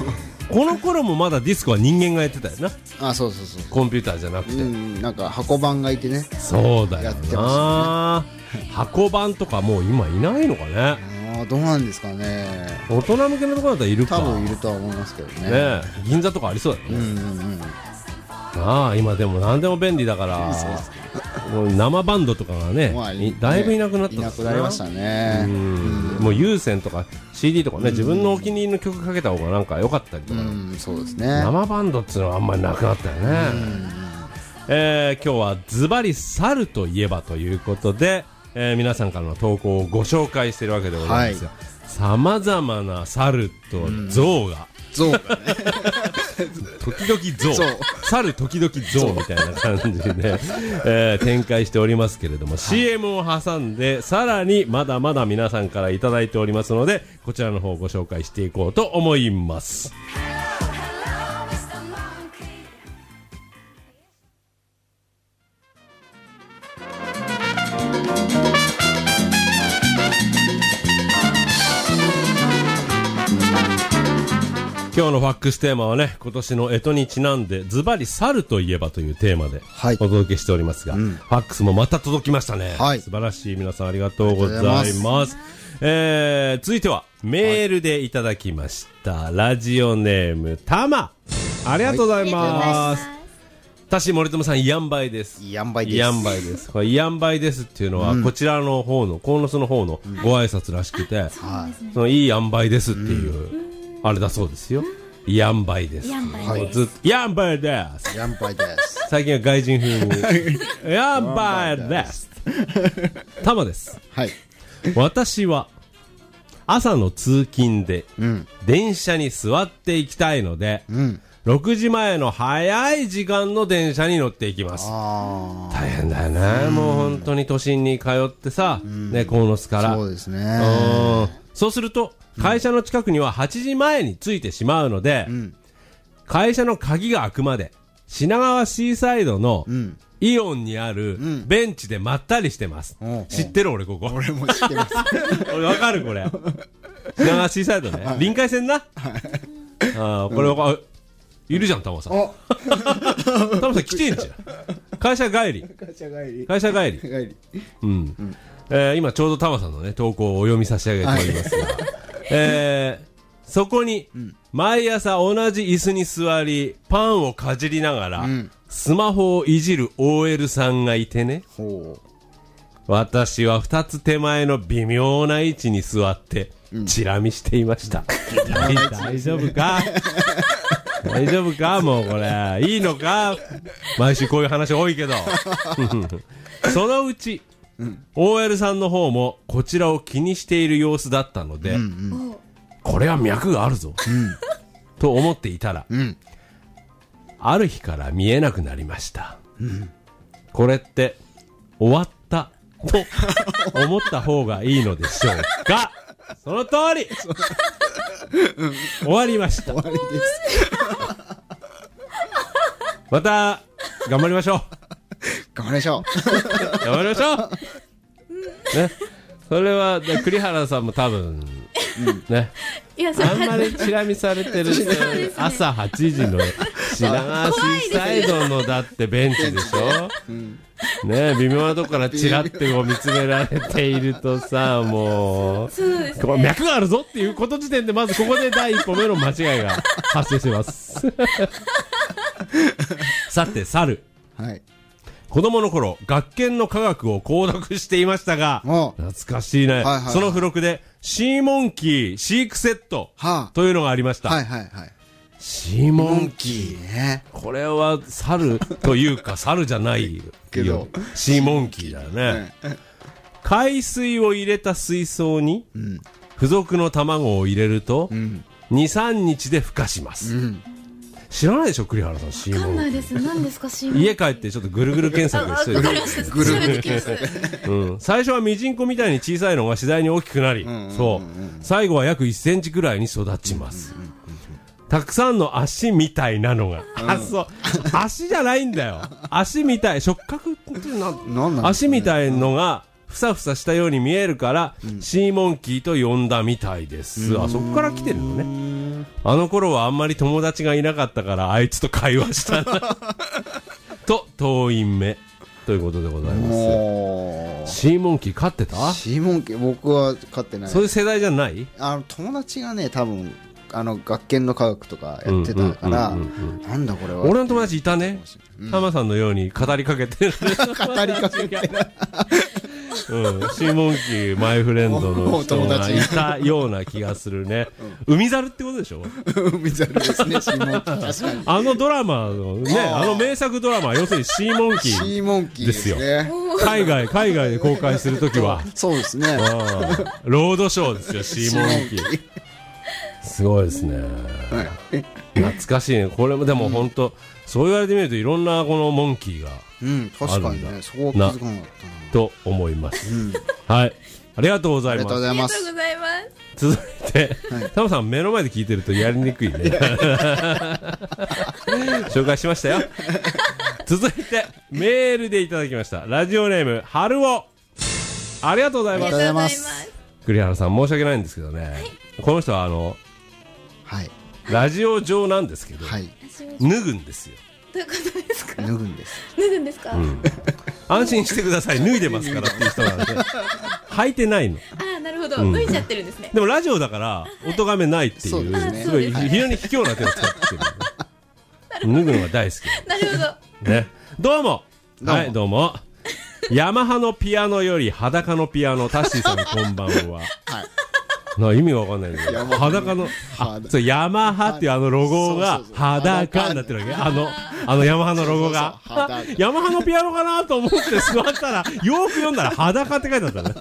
A: この頃もまだディスコは人間がやってたよな。
B: あ、そうそうそう。
A: コンピューターじゃなくて。
B: うん、なんか箱番がいてね。
A: そうだよな。
B: やってま
A: したね。箱番とかもう今いないのかね。
B: ああ、どうなんですかね。
A: 大人向けのところだったらいるか。
B: 多分いるとは思いますけどね。
A: ね、銀座とかありそうだよね。
B: うんうんうん。
A: ああ、今でも何でも便利だからもう生バンドとかがね、まあね、だいぶいなくなったん
B: いなくなりましたね。うん、
A: もう有線とか シーディー とかね、うん、自分のお気に入りの曲かけた方がなんか良かったりとか、うん、
B: そうですね。
A: 生バンドっていうのはあんまりなくなったよね。うん、えー、今日はズバリ猿といえばということで、えー、皆さんからの投稿をご紹介しているわけでございますよ。さまざまな猿と象が、
B: 象がね
A: 時々象、猿時々象みたいな感じで、えー、展開しておりますけれども、はい、シーエム を挟んでさらにまだまだ皆さんからいただいておりますので、こちらの方をご紹介していこうと思います。今日のファックステーマはね、今年の干支にちなんでズバリ猿といえばというテーマでお届けしておりますが、はい、うん、ファックスもまた届きましたね、はい、素晴らしい。皆さんありがとうございます。ます、えー、続いてはメールでいただきました、はい、ラジオネームたま、ありがとうございます。タシ森友さん、イヤンバイです。
B: イヤンバイです。
A: イヤンバイです。これイヤンバイですっていうのは、うん、こちらの方の鴻巣の方のご挨拶らしくて、うん、そのいい塩梅ですっていう、うん、あれだそうですよ。ヤンバイです。ヤンバイです。ヤンバイです。
B: ヤンバイです。
A: 最近は外人風にヤンバイです。タマです。
B: はい。
A: 私は朝の通勤で電車に座っていきたいので、うん、ろくじまえの早い時間の電車に乗っていきます。大変だよね。もう本当に都心に通ってさ、ね、鴻巣から。
B: そうですね。
A: そうすると会社の近くにははちじまえに着いてしまうので、うん、会社の鍵が開くまで品川シーサイドのイオンにあるベンチでまったりしてます、うん、知ってる？俺ここ
B: 俺も知ってます
A: 俺わかるこれ品川シーサイドね、はい、臨海線な、はい、あこれ、うん、いるじゃんタモさんタモさん来てんじゃん会社帰り
B: 会社帰り
A: 会社帰り帰り、うんうん、えー、今ちょうどタモさんのね投稿をお読み差し上げておりますが、はいえー、そこに、うん、毎朝同じ椅子に座りパンをかじりながら、うん、スマホをいじる オーエル さんがいてね、ほう、私はふたつ手前の微妙な位置に座ってチラ見していました、うん、大丈夫か大丈夫かもうこれいいのか毎週こういう話多いけどそのうちうん、オーエル さんの方もこちらを気にしている様子だったので、うんうん、これは脈があるぞ、うん、と思っていたら、うん、ある日から見えなくなりました、うん、これって終わったと思った方がいいのでしょうかその通り終わりました。終わりですまた頑張りましょう
B: 頑張りましょう
A: 頑張りましょうね、それは栗原さんも多分、うん、ね、いやあんまりチラ見されてる朝はちじの品川シーサイドのだってベンチでしょ、うん、ね、微妙なとこからチラってこう見つめられているとさ、もうそうですね、これ脈があるぞっていうこと時点でまずここで第一歩目の間違いが発生してますさて猿、はい、子供の頃学研の科学を購読していましたが、懐かしいね、はいはいはい、その付録でシーモンキー飼育セットというのがありました、はいはいはい、シーモンキーね、これは猿というか猿じゃないけどシーモンキーだよね海水を入れた水槽に付属の卵を入れると、うん、にさんにちで孵化します、うん、知らないでしょ栗原さん。シーモンキー
C: わかんないです。何ですかシーモンキー。
A: 家帰ってちょっとぐるぐる検索してるぐるぐる検索、うん、最初はミジンコみたいに小さいのが次第に大きくなり、うんうんうん、そう最後は約いっセンチくらいに育ちます、うんうんうん、たくさんの足みたいなのが、うん、あそう足じゃないんだよ足みたい触覚ってななんなん、ね、足みたいのがふさふさしたように見えるから、うん、シーモンキーと呼んだみたいです、うん、あそこから来てるのね。 あの頃はあんまり友達がいなかったからあいつと会話したと党員目ということでございます。シーモンキー飼ってた？
B: シーモンキー僕は飼ってない。
A: そういう世代じゃない？
B: あの友達がね多分あの学研の科学とかやってたからなんだこれは。
A: 俺の友達いたね。タマさんのように語りかけてる
B: 語りかけてる
A: うん、シーモンキーマイフレンドの人がいたような気がするね。海猿ってことでしょ？
B: 海猿ですね、シーモンキー。確かに
A: あのドラマのね、あの名作ドラマ、要するにシーモンキー。
B: シーモンキーですよ。
A: 海外、海外で公開するときは。
B: そうですね。
A: ロードショーですよ、シーモンキー。すごいですね。懐かしいね。これもでも本当、そう言われてみるといろんなこのモンキーがあるんだ。
B: 確かにね、そこは気づかなかったな。
A: と思います。はい。ありがとうございます。
B: ありがとうございます。
A: 続いて、タマさん目の前で聞いてるとやりにくいね。紹介しましたよ。続いて、メールでいただきました。ラジオネーム、はるお。ありがとうございます。
C: ありがとうございます。
A: 栗原さん、申し訳ないんですけどね。はい、この人は、あの、
B: はい、
A: ラジオ上なんですけど、はい、脱ぐんですよ。
C: どういうことですか？
B: 脱ぐんです。
C: 脱ぐんですか？うん、
A: 安心してください、脱いでますからっていう人なんで、履いてないの。
C: ああ、なるほど、うん、脱いじゃってるんですね。
A: でもラジオだから、音がめないっていう、はい、すごい非常に卑怯な手を使ってる。脱ぐのが大好き。
C: なるほど。
A: ね、どうも。はい、どうも。ヤマハのピアノより裸のピアノ、タッシーさんこんばんは。はい。な意味がわかんないけど、裸の、あ、そう、ヤマハっていうあのロゴが裸になってるわけ。あの、あのヤマハのロゴが。ヤマハのピアノかなと思って座ったら、よーく読んだら裸って書いてあったね。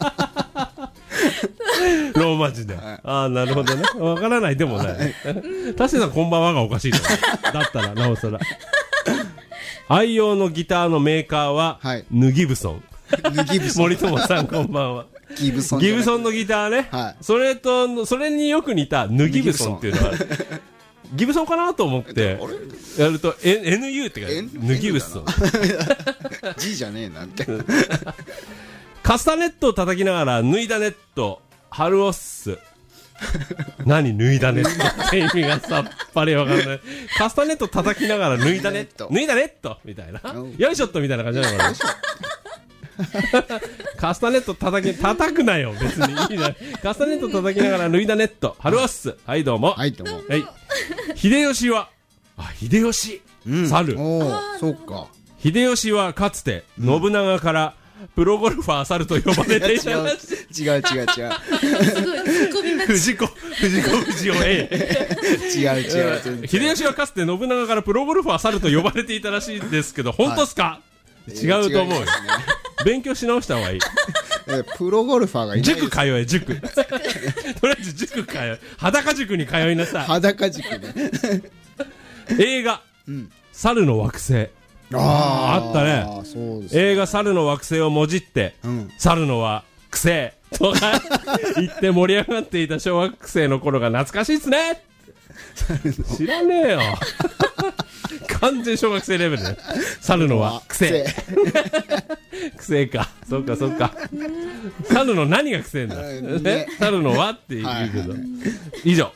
A: ローマ字で。ああ、なるほどね。わからないでもない。タッシーさんこんばんはがおかしいと。だったら、なおさら。愛用のギターのメーカーは、ヌギブソン。
B: ヌギブソン。
A: 森友さんこんばんは。
B: ギブソン。
A: ギブソンのギターね。はい。それと、それによく似たヌギブソンっていうのは、ギブソンかなと思って、やると、エヌユー って書いてヌギブソン。
B: G じゃねえなって。
A: カスタネットを叩きながら、脱いだネット、ハルオッス。何脱いだネットって意味がさっぱりわかんない。カスタネット叩きながら脱いだネット。脱いだネットみたいな。よいしょっとみたいな感じなのかな。カスタネット叩き、叩くなよ、別に。いいな。カスタネット叩きながら脱いだネット。ハルオッス。はい、どうも。
B: はい、どうも。
A: はい。秀吉は、あ、秀吉。猿。
B: おー、そうか。
A: 秀吉はかつて、信長から、プロゴルファー猿と呼ばれていたらし
B: い。違う違う違う。
C: すごい、ツッコミ待ち。
A: 藤子、藤子不二雄 A。
B: 違う違う。
A: 秀吉はかつて信長からプロゴルファー猿と呼ばれていたらしいですけど、本当っすか？違うと思うよ。勉強し直した方がいい。
B: プロゴルファーがいない。
A: 塾通え、塾。とりあえず塾通え。裸塾に通いなさい。
B: 裸塾ね。
A: 映画、猿の惑星。ああ、あったね。そうです。映画猿の惑星をもじって、うん、猿のはくせえとか言って盛り上がっていた小学生の頃が懐かしいっすね。知らねえよ。完全小学生レベルで。猿のはくせえ。くせえか。そっかそっか。猿の何がくせえんだ。ね、猿のはって言うけど。以上。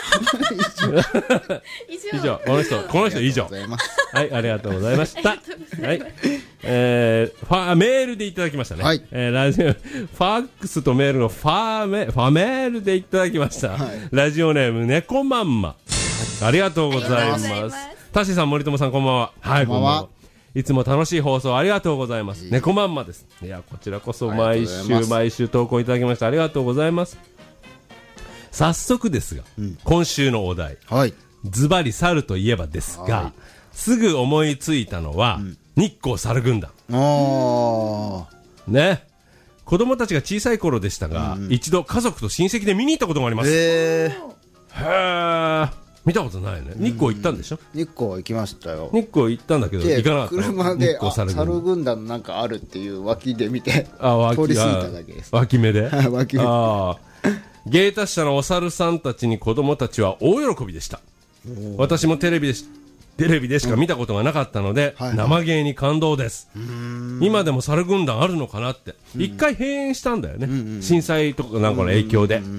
A: 以上。この人、この人以上。はい、ありがとうございました。はい。えー、ファ、メールでいただきましたね。はい。えー、ラジオ、ファックスとメールのファメ、ファメールでいただきました。はい、ラジオネーム、猫まんま。ありがとうございます。タシさん、森友さん、こんばんは。はい、こんばんは。いつも楽しい放送ありがとうございます。猫まんまです。いや、こちらこそ毎週毎週投稿いただきましてありがとうございます。早速ですが、うん、今週のお題、はい、ズバリ猿といえばですが、はい、すぐ思いついたのは、うん、日光猿軍団。あね、子供たちが小さい頃でしたが、うん、一度家族と親戚で見に行ったことがあります。へー、見たことないね。日光行ったんでしょ？
B: 日光行きましたよ。
A: 日光行ったんだけど行かなかった。
B: 車で猿軍団なんかあるっていう脇で見て、あ、脇、通り過ぎただけです。
A: 脇目で。
B: 脇目。あ
A: 芸達者のお猿さんたちに子供たちは大喜びでした。私もテレビでしテレビでしか見たことがなかったので、うん、はいはい、生芸に感動です。今でも猿軍団あるのかなって、一回閉園したんだよね、うんうん、震災とかなんかの影響で、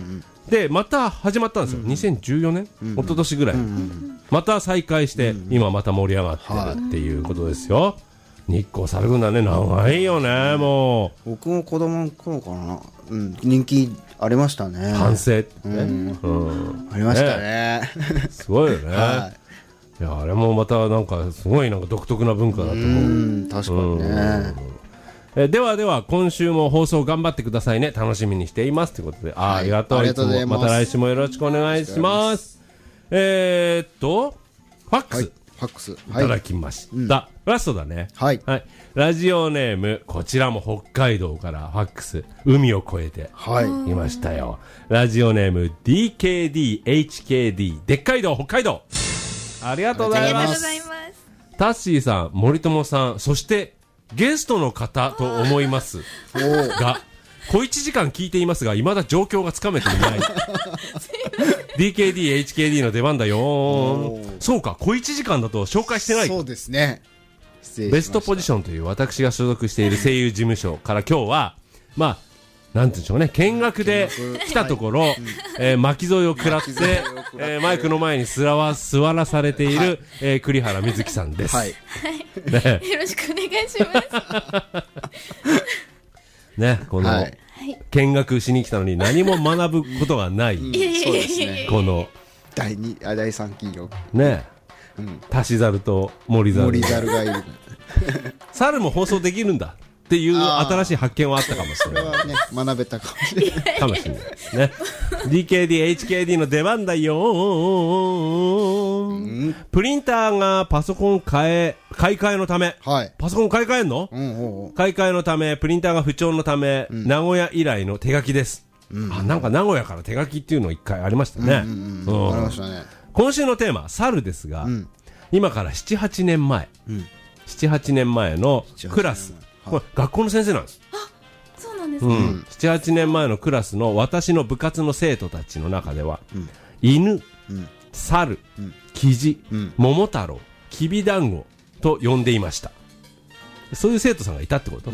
A: でまた始まったんですよ、にせんじゅうよねん、一昨年ぐらい、また再開して、今また盛り上がってるっていうことですよ。日光猿軍団ね、長いよね、もう。
B: 僕も子供の頃かな、うん、人気ありましたね。
A: 反省ってね、
B: うんうん、ありましたね。
A: すごいよね。はい、いやあれもまたなんかすごいなんか独特な文化だと思う。うん、
B: 確かにね。
A: えではでは今週も放送頑張ってくださいね、楽しみにしていますということで、あ、はい、ありがとう。いつもまた来週もよろしくお願いします。えー、っとファックス、はい、
B: ファックス、
A: いただきました、うん、ラストだね、
B: はい、はい、
A: ラジオネーム、こちらも北海道からファックス、海を越えていましたよ、はい、ラジオネーム ディーケーディーエイチケーディー でっかい道北海道、ありがとうございます。タッシーさん、森友さん、そしてゲストの方と思いますが、小いちじかん聞いていますが、未だ状況がつかめていないディーケーディーエイチケーディー の出番だよ。そうか、小いちじかんだと紹介してない。
B: そうですね。
A: ベストポジションという私が所属している声優事務所から今日は、まあなんていうんでしょうね、見学で来たところ、はい、えー、巻き添えを食らって、えー、マイクの前に座ら座らされている、はい、えー、栗原瑞希さんです。はい、
C: ね、よろしくお願いします
A: ね、この、はい、見学しに来たのに何も学ぶことがない、うん、
B: そうですね、
A: この
B: だいに、あ、だいさん企業
A: ね、うん、タシザルと森ザル、
B: 森ザルがいる
A: 猿も放送できるんだっていう新しい発見はあったかもしれない。
B: それはね、学べたかもしれない
A: かもしれないですね。ディーケーディーエイチケーディー の出番だよー、うん、プリンターがパソコン買え買い替えのため、はい、パソコン買い替えんの、うん、おうおう、買い替えのため、プリンターが不調のため、うん、名古屋以来の手書きです、うん、あ、なんか名古屋から手書きっていうの一回ありましたね。ありましたね。今週のテーマ、猿ですが、うん、今からななはちねんまえ、うん、ななはちねんまえのクラス、これ学校の先生なんです。
C: あ、そうなんですね。
A: うん、ななはちねんまえのクラスの私の部活の生徒たちの中では、うん、犬、うん、猿、うん、キジ、うん、桃太郎、きびだんごと呼んでいました。そういう生徒さんがいたってこと？うん、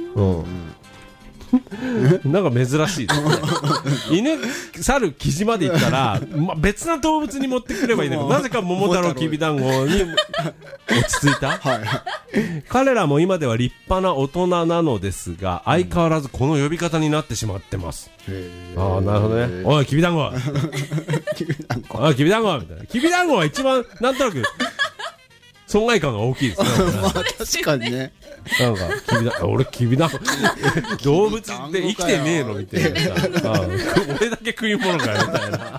A: うんうんなんか珍しいですね犬、猿、キジまで行ったら、ま、別な動物に持ってくればいいんだけど、なぜか桃太郎、きびだんごに落ち着いた、はい、彼らも今では立派な大人なのですが、相変わらずこの呼び方になってしまってます。ああ、なるほどね。おい、きびだんごきびだんごおい、きびだんごみたいな。きびだんごは一番なんとなく損害感が大きいですね。
B: まあ確かにね。
A: なんかきびだ俺きびだんご動物って生きてねえのみたいなさ、俺だけ食い物かよみたいな。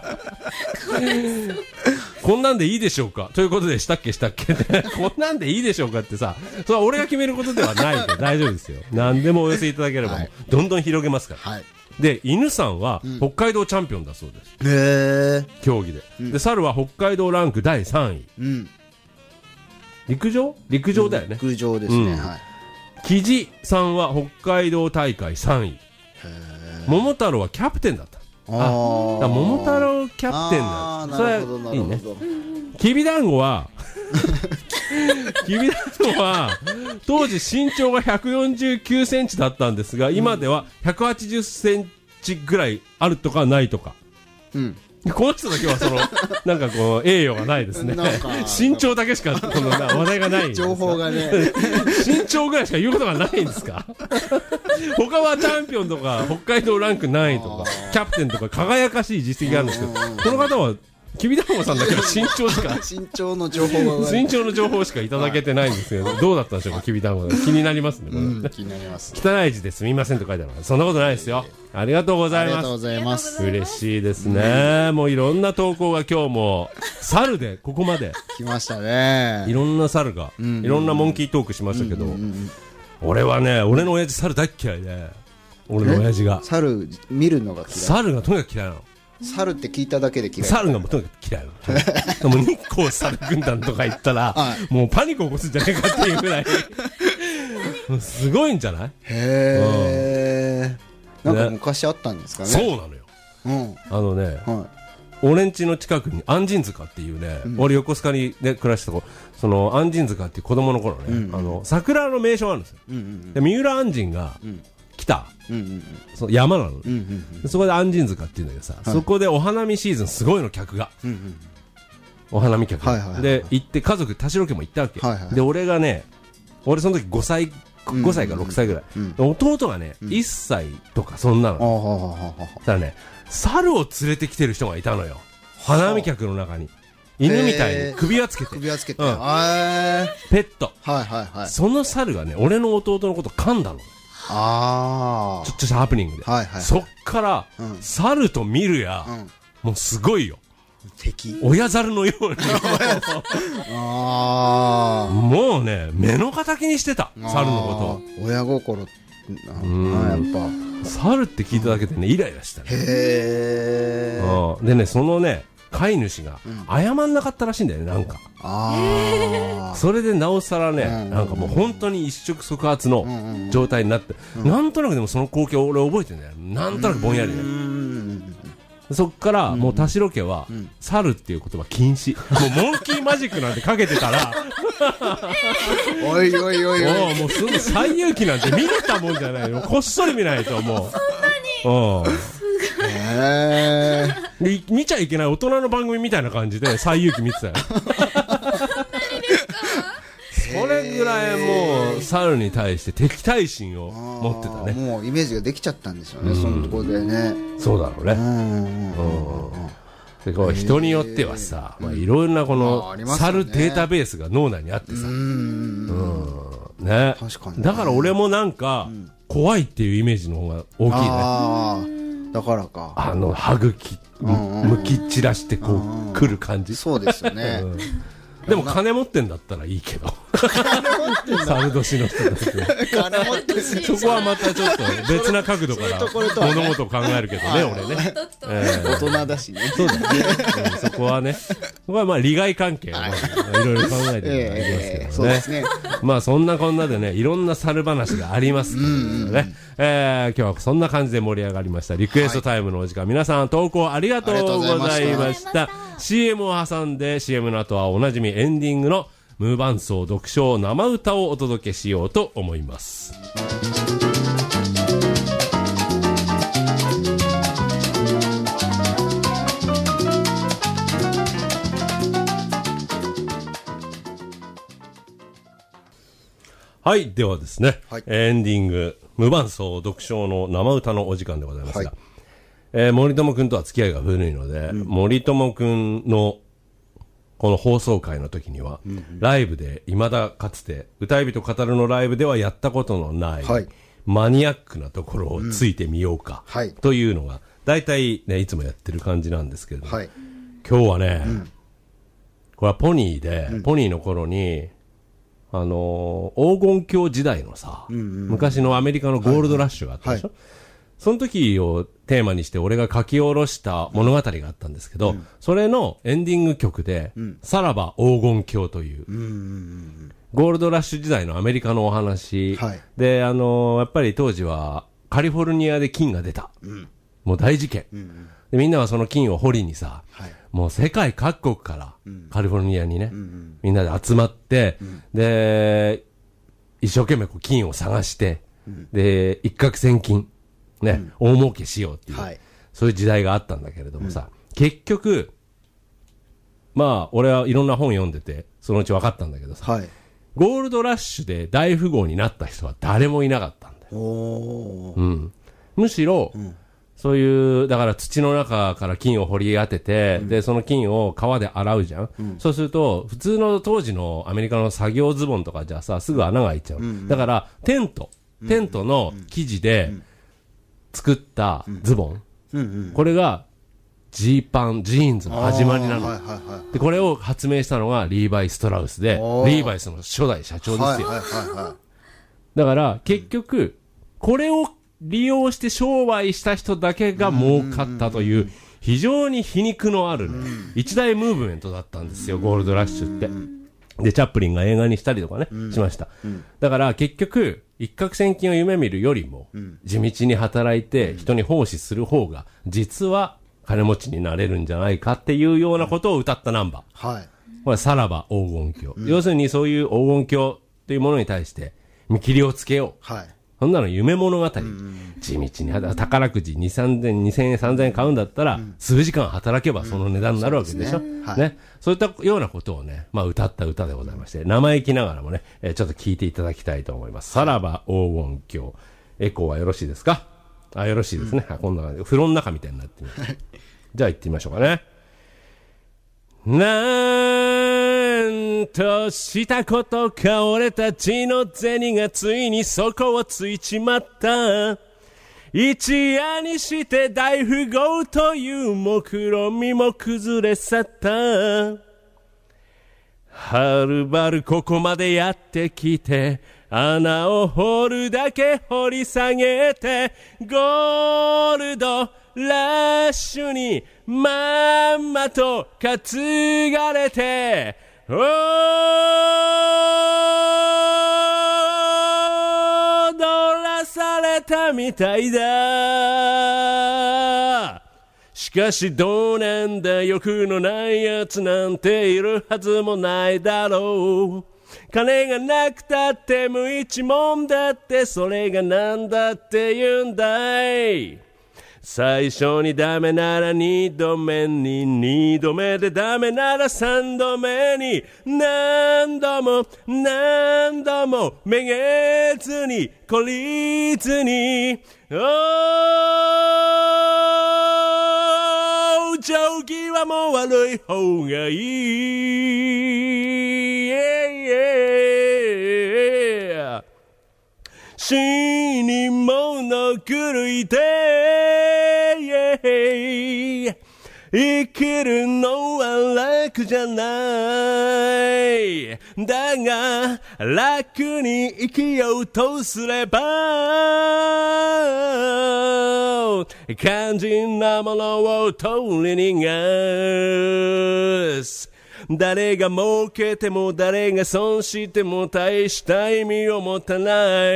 A: こんなんでいいでしょうかということで、したっけしたっけこんなんでいいでしょうかってさ、それは俺が決めることではないんで大丈夫ですよ。何でもお寄せいただければ、はい、どんどん広げますから。はい、で、犬さんは北海道チャンピオンだそうです。へ、うん、競技で、うん、で猿は北海道ランクだいさんい、うん、陸上陸上だよね、
B: 陸上ですね、うん、はい。
A: キジさんは北海道大会さんい、桃太郎はキャプテンだった。ああ、桃太郎キャプテンだ。それはいいね。きびだんごはきびだんごは当時身長がひゃくよんじゅうきゅうセンチだったんですが、今ではひゃくはちじゅっセンチぐらいあるとかないとか、うん、この人だけはそのなんかこう栄誉がないですね。身長だけしかこの話題がないんですか。
B: 情報がね
A: 身長ぐらいしか言うことがないんですか。他はチャンピオンとか北海道ランク何位とかキャプテンとか輝かしい実績があるんですけど、この方はきびだんごさんだけは身長しか
B: 身長の情報が
A: 身長の情報しかいただけてないんですけど、どうだったんでしょうか。きびだんご気になりますね、これ、うん、気になります。汚い字ですみませんと書いてあるから、そんなことないですよ。ありがとうございます。ありがとうございます。嬉しいですね、うん、もういろんな投稿が今日も猿でここまで
B: 来ましたね。
A: いろんな猿が、うん、いろんなモンキートークしましたけど、うんうんうん、俺はね、俺の親父猿大っ嫌いで、俺の親父が
B: 猿見るのが嫌い。
A: 猿がとにかく嫌いなの。
B: 猿って聞いただけで嫌い。
A: 猿がもうとにかく嫌いなの。もう日光猿軍団とか言ったら、はい、もうパニック起こすんじゃないかっていうぐらいすごいんじゃない。
B: へー、うん、なんか昔あったんですかね。
A: そうなのよ、うん、あのね、はい、俺ん家の近くに安心塚っていうね、うん、俺横須賀に、ね、暮らしたとこ、その安心塚っていう子供の頃ね、うんうん、あの桜の名所があるんですよ、うんうんうん、で三浦安心が、うん、来北、
B: うんうんうん、
A: その山なの、
B: うんうんうん、
A: そこで安心塚っていうんだけどさ、はい、そこでお花見シーズンすごいの客が、うんうん、お花見客、はいはいはいはい、で行って家族田代家も行ったわけ、はいはい、で俺がね俺その時ごさいごさいかろくさいぐらい、うんうん、弟がね、うん、いっさいとかそんなの、うん、だからね猿を連れてきてる人がいたのよ花見客の中に犬みたいに首輪つけて
B: 首輪つけて、
A: うん、ペット、
B: はいはいはい、
A: その猿がね俺の弟のこと噛んだの。
B: あ
A: ちょっとしたハプニングで、はいはいはい、そっから、うん、猿と見るや、うん、もうすごいよ
B: 敵
A: 親猿のように
B: あ
A: もうね目の敵にしてた猿のこと
B: 親心
A: うんやっぱ猿って聞いただけでねイライラしたね。へー。でねそのね飼い主が謝んなかったらしいんだよねなんか。あそれでなおさらね、うんうんうん、なんかもう本当に一触即発の状態になって、うんうん、なんとなくでもその光景を俺覚えてるんだよなんとなくぼんやりね、うんうんうんそっからもう田代家は猿っていう言葉禁止、もうモンキーマジックなんてかけてたら
B: おいおいおいおい
A: もうその最遊記なんて見れたもんじゃないよこっそり見ないともう
C: そんなに
A: へーで見ちゃいけない大人の番組みたいな感じで最遊記見てたよそれぐらいもう猿に対して敵対心を持ってたね。
B: もうイメージができちゃったんですよね、うん、そのところでね。
A: そうだろうね。でこう人によってはさ、まあ、いろいろなこの猿データベースが脳内にあってさ、うんね、確かにね。だから俺もなんか怖いっていうイメージの方が大きいね。
B: あだからか
A: あの歯茎むき散らしてこう来る感じ。
B: そうですよね、うん
A: でも金持ってんだったらいいけど猿年の人たち
B: 金持って
A: そこはまたちょっと別な角度から物事を考えるけどね俺ね、
B: えー、大人だしね
A: そうだね、うん、そこはねそこはまあ利害関係を、まあ、いろいろ考えていただきますけどね、えー、そうですねまあそんなこんなでねいろんな猿話がありますけどね、うんうんえー、今日はそんな感じで盛り上がりましたリクエストタイムのお時間、はい、皆さん投稿ありがとうございました。シーエム を挟んで シーエム の後はおなじみエンディングのムーバンソー読書生歌をお届けしようと思います。はい、ではですね、はい、エンディング無伴奏読書の生歌のお時間でございますが、はいえー、森友くんとは付き合いが古いので、うん、森友くんのこの放送回の時には、うんうん、ライブで未だかつて歌い人語るのライブではやったことのない、はい、マニアックなところをついてみようか、うん、というのがだいたいねいつもやってる感じなんですけれども、はい、今日はね、うん、これはポニーで、うん、ポニーの頃にあのー、黄金鏡時代のさ、うんうん、昔のアメリカのゴールドラッシュがあったでしょ、はいはい、その時をテーマにして俺が書き下ろした物語があったんですけど、うん、それのエンディング曲で、うん、さらば黄金鏡という、うんうんうん、ゴールドラッシュ時代のアメリカのお話、はい、で、あのー、やっぱり当時はカリフォルニアで金が出た、うん、もう大事件、うんうん、でみんなはその金を掘りにさ、はい、もう世界各国から、うん、カリフォルニアにね、うんうん、みんなで集まって、うん、で一生懸命こう金を探して、うん、で一攫千金ね、うん、大儲けしようっていう、はい、そういう時代があったんだけれどもさ、うん、結局まあ俺はいろんな本読んでてそのうち分かったんだけどさ、はい、ゴールドラッシュで大富豪になった人は誰もいなかったんだよ。おー、うん、むしろ、うん、そういうだから土の中から金を掘り当てて、うん、でその金を川で洗うじゃん、うん、そうすると普通の当時のアメリカの作業ズボンとかじゃさすぐ穴が開いちゃう、うんうん、だからテントテントの生地で、うんうん作ったズボン、うんうんうん、これがジーパンジーンズの始まりなの、はいはいはい、でこれを発明したのがリーバイ・ストラウスでリーバイスの初代社長ですよ、はいはいはいはい、だから結局これを利用して商売した人だけが儲かったという非常に皮肉のある、ね、一大ムーブメントだったんですよゴールドラッシュって。でチャップリンが映画にしたりとかね、うん、しました、うん、だから結局一攫千金を夢見るよりも、うん、地道に働いて人に奉仕する方が実は金持ちになれるんじゃないかっていうようなことを歌ったナンバー、はい、これさらば黄金鏡、うん、要するにそういう黄金鏡というものに対して見切りをつけよう、はい、 そんなの夢物語。地道に宝くじにせん、さんぜん、にせんえん、さんぜんえん買うんだったら、うん、数時間働けばその値段になるわけでしょ。うん、そうですね。はい、ね。そういったようなことをね、まあ歌った歌でございまして、生意気ながらもね、えー、ちょっと聞いていただきたいと思います。さらば黄金鏡。エコーはよろしいですか？あ、よろしいですね。うん、こんな感じで。風呂の中みたいになってみます。じゃあ行ってみましょうかね。なんとしたことか俺たちの銭がついにそこをついちまった。一夜にして大富豪という目論みも崩れ去った。はるばるここまでやってきて穴を掘るだけ掘り下げてゴールドラッシュにまんまと担がれて踊らされたみたいだ。しかしどうなんだ、欲のないやつなんているはずもないだろう。金がなくたって無一文だって、それがなんだって言うんだい。最初にダメなら二度目に、二度目でダメなら三度目に、何度も何度もめげずに懲りずに、おー定規はもう悪い方がいい、死に物狂いで生きるのは楽じゃない。だが楽に生きようとすれば肝心なものを取り逃がす。誰が儲けても誰が損しても大した意味を持たない。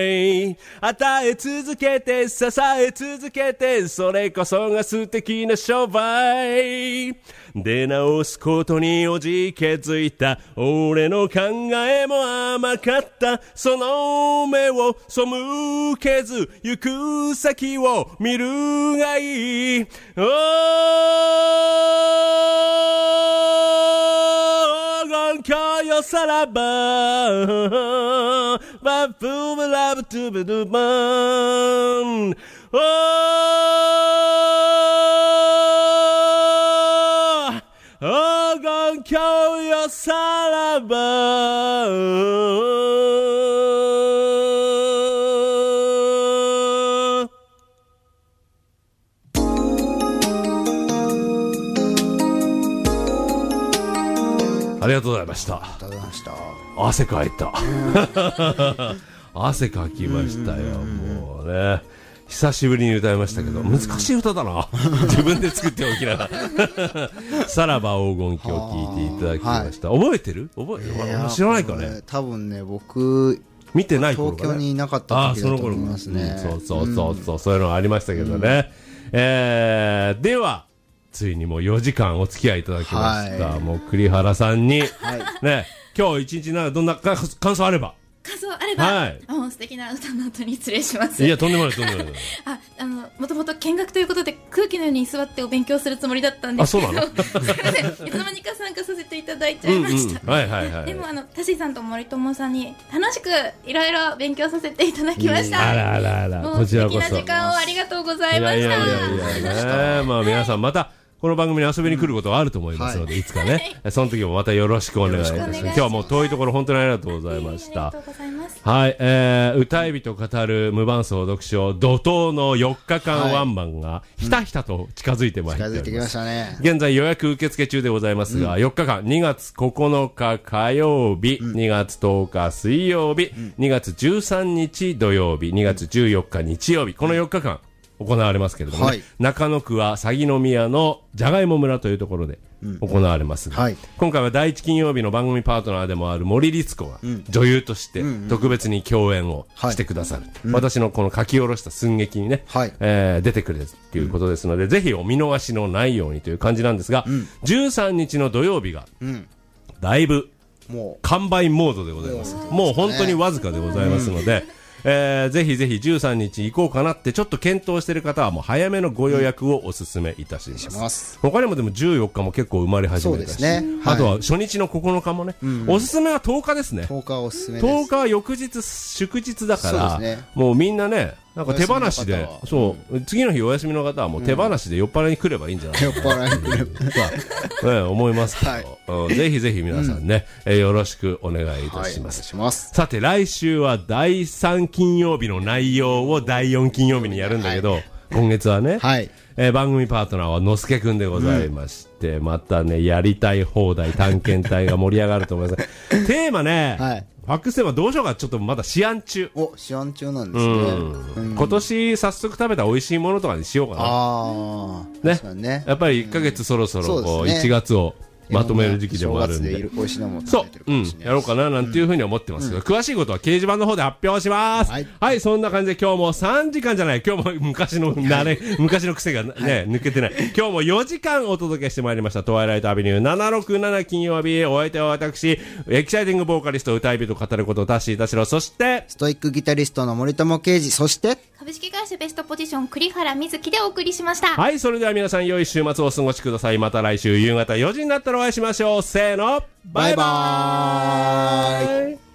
A: 与え続けて支え続けて、それこそが素敵な商売。出直すことにおじけづいた俺の考えも甘かった。その目を背けず行く先を見るがいい。おー今日よさらばバブブラブトゥブドゥバン、おー黄金今日よさらば。ありがとうございました。
B: ありがとうございました。
A: 汗かいた。汗かきましたよ。もうね。久しぶりに歌いましたけど、難しい歌だな。自分で作っておきながら。さらば黄金鏡を聴いていただきました。覚えてる？覚えてる？知らないかね。
B: 多分ね、僕、
A: 見てない頃かね。
B: 東京にいなかった時だと思いますね。
A: そうそうそうそう、そういうのありましたけどね。えー、では、ついにもうよじかんお付き合いいただきました。はい、もう栗原さんに、はい、ね、今日一日ならどんな感想あれば。
C: 感想あれば、はい、もう素敵な歌の後に失礼します。
A: いや、とんでもないとんでもない。
C: あ、あの、もともと見学ということで空気のように座ってお勉強するつもりだったんですけど、
A: あ、そうなの？
C: すいません、いつの間にか参加させていただいちゃいました。
A: うんうん、はいはいはい。
C: でもあのタシさんと森友さんに楽しくいろいろ勉強させていただきました。
A: あらあらあら、
C: こちらこそ素敵な時間をありがとうございました。いやいやいやい
A: やね、まあ皆さんまた。この番組に遊びに来ることはあると思いますので、うん、はい、いつかね、その時もまたよろしくお願いいたします。今日はもう遠いところ本当にありがとうございました。
C: ありがとうございます。
A: はい、えー、歌い人語る無伴奏読書怒涛のよっかかんワンマンがひたひたと近づいてまいりま
B: す。近づいてきましたね。
A: 現在予約受付中でございますが、うん、よっかかん、にがつここのか火曜日、うん、にがつとおか水曜日、うん、にがつじゅうさんにち土曜日、にがつじゅうよっか日曜日、このよっかかん行われますけれども、ね、はい、中野区は鷺宮のじゃがいも村というところで行われますが、うん、はい、今回は第一金曜日の番組パートナーでもある森律子が女優として特別に共演をしてくださる、うんうん、私のこの書き下ろした寸劇にね、はい、えー、出てくれるということですので、うん、ぜひお見逃しのないようにという感じなんですが、うん、じゅうさんにちの土曜日がだいぶ完売モードでございます。もう本当にわずかでございますので、 えー、ぜひぜひじゅうさんにち行こうかなってちょっと検討している方はもう早めのご予約をお勧めいたします。うん、ます他にもでもじゅうよっかも結構生まれ始めたし、そうですね、はい、あとは初日のここのかもね、うん、おすすめはとおかですね。
B: とおかおすすめです。
A: とおかは翌日祝日だから、ね、もうみんなねなんか手放しで、そう、うん、次の日お休みの方はもう手放しで酔っ払いに来ればいいんじゃないかな、うん、酔っ払いに来れば、ね、思いますけど、はいうん、ぜひぜひ皆さんね、うん、えー、よろしくお願いいたします。はい、しますさて来週はだいさん金曜日の内容をだいよん金曜日にやるんだけど、はい、今月はね、はいえー、番組パートナーはのすけくんでございまして、うん、またねやりたい放題探検隊が盛り上がると思いますテーマね、はいファックステーマどうしようかちょっとまだ試案中。
B: お、試案中なんですね。うん
A: うん、今年早速食べた美味しいものとかにしようかな。ああ、ね。ねやっぱりいっかげつそろそろこういちがつをまとめる時期でもあるんで。
B: 美味しいもの
A: そう、うん、やろうかななんていうふうに思ってますけど、うん、詳しいことは掲示板の方で発表します。はい、はい、そんな感じで今日もさんじかんじゃない、今日も昔の慣れ、昔の癖がね、はい、抜けてない。今日もよじかんお届けしてまいりました。トワイライトアベニューななろくなな金曜日、お相手は私、エキサイティングボーカリスト、歌い人語ることタッシー田代、そして、
B: ストイックギタリストの森友啓二、そして、
C: 株式会社ベストポジション栗原瑞希でお送りしました。
A: はい、それでは皆さん良い週末をお過ごしください。また来週夕方よじになったらお会いしましょう。せーの、バイバーイ。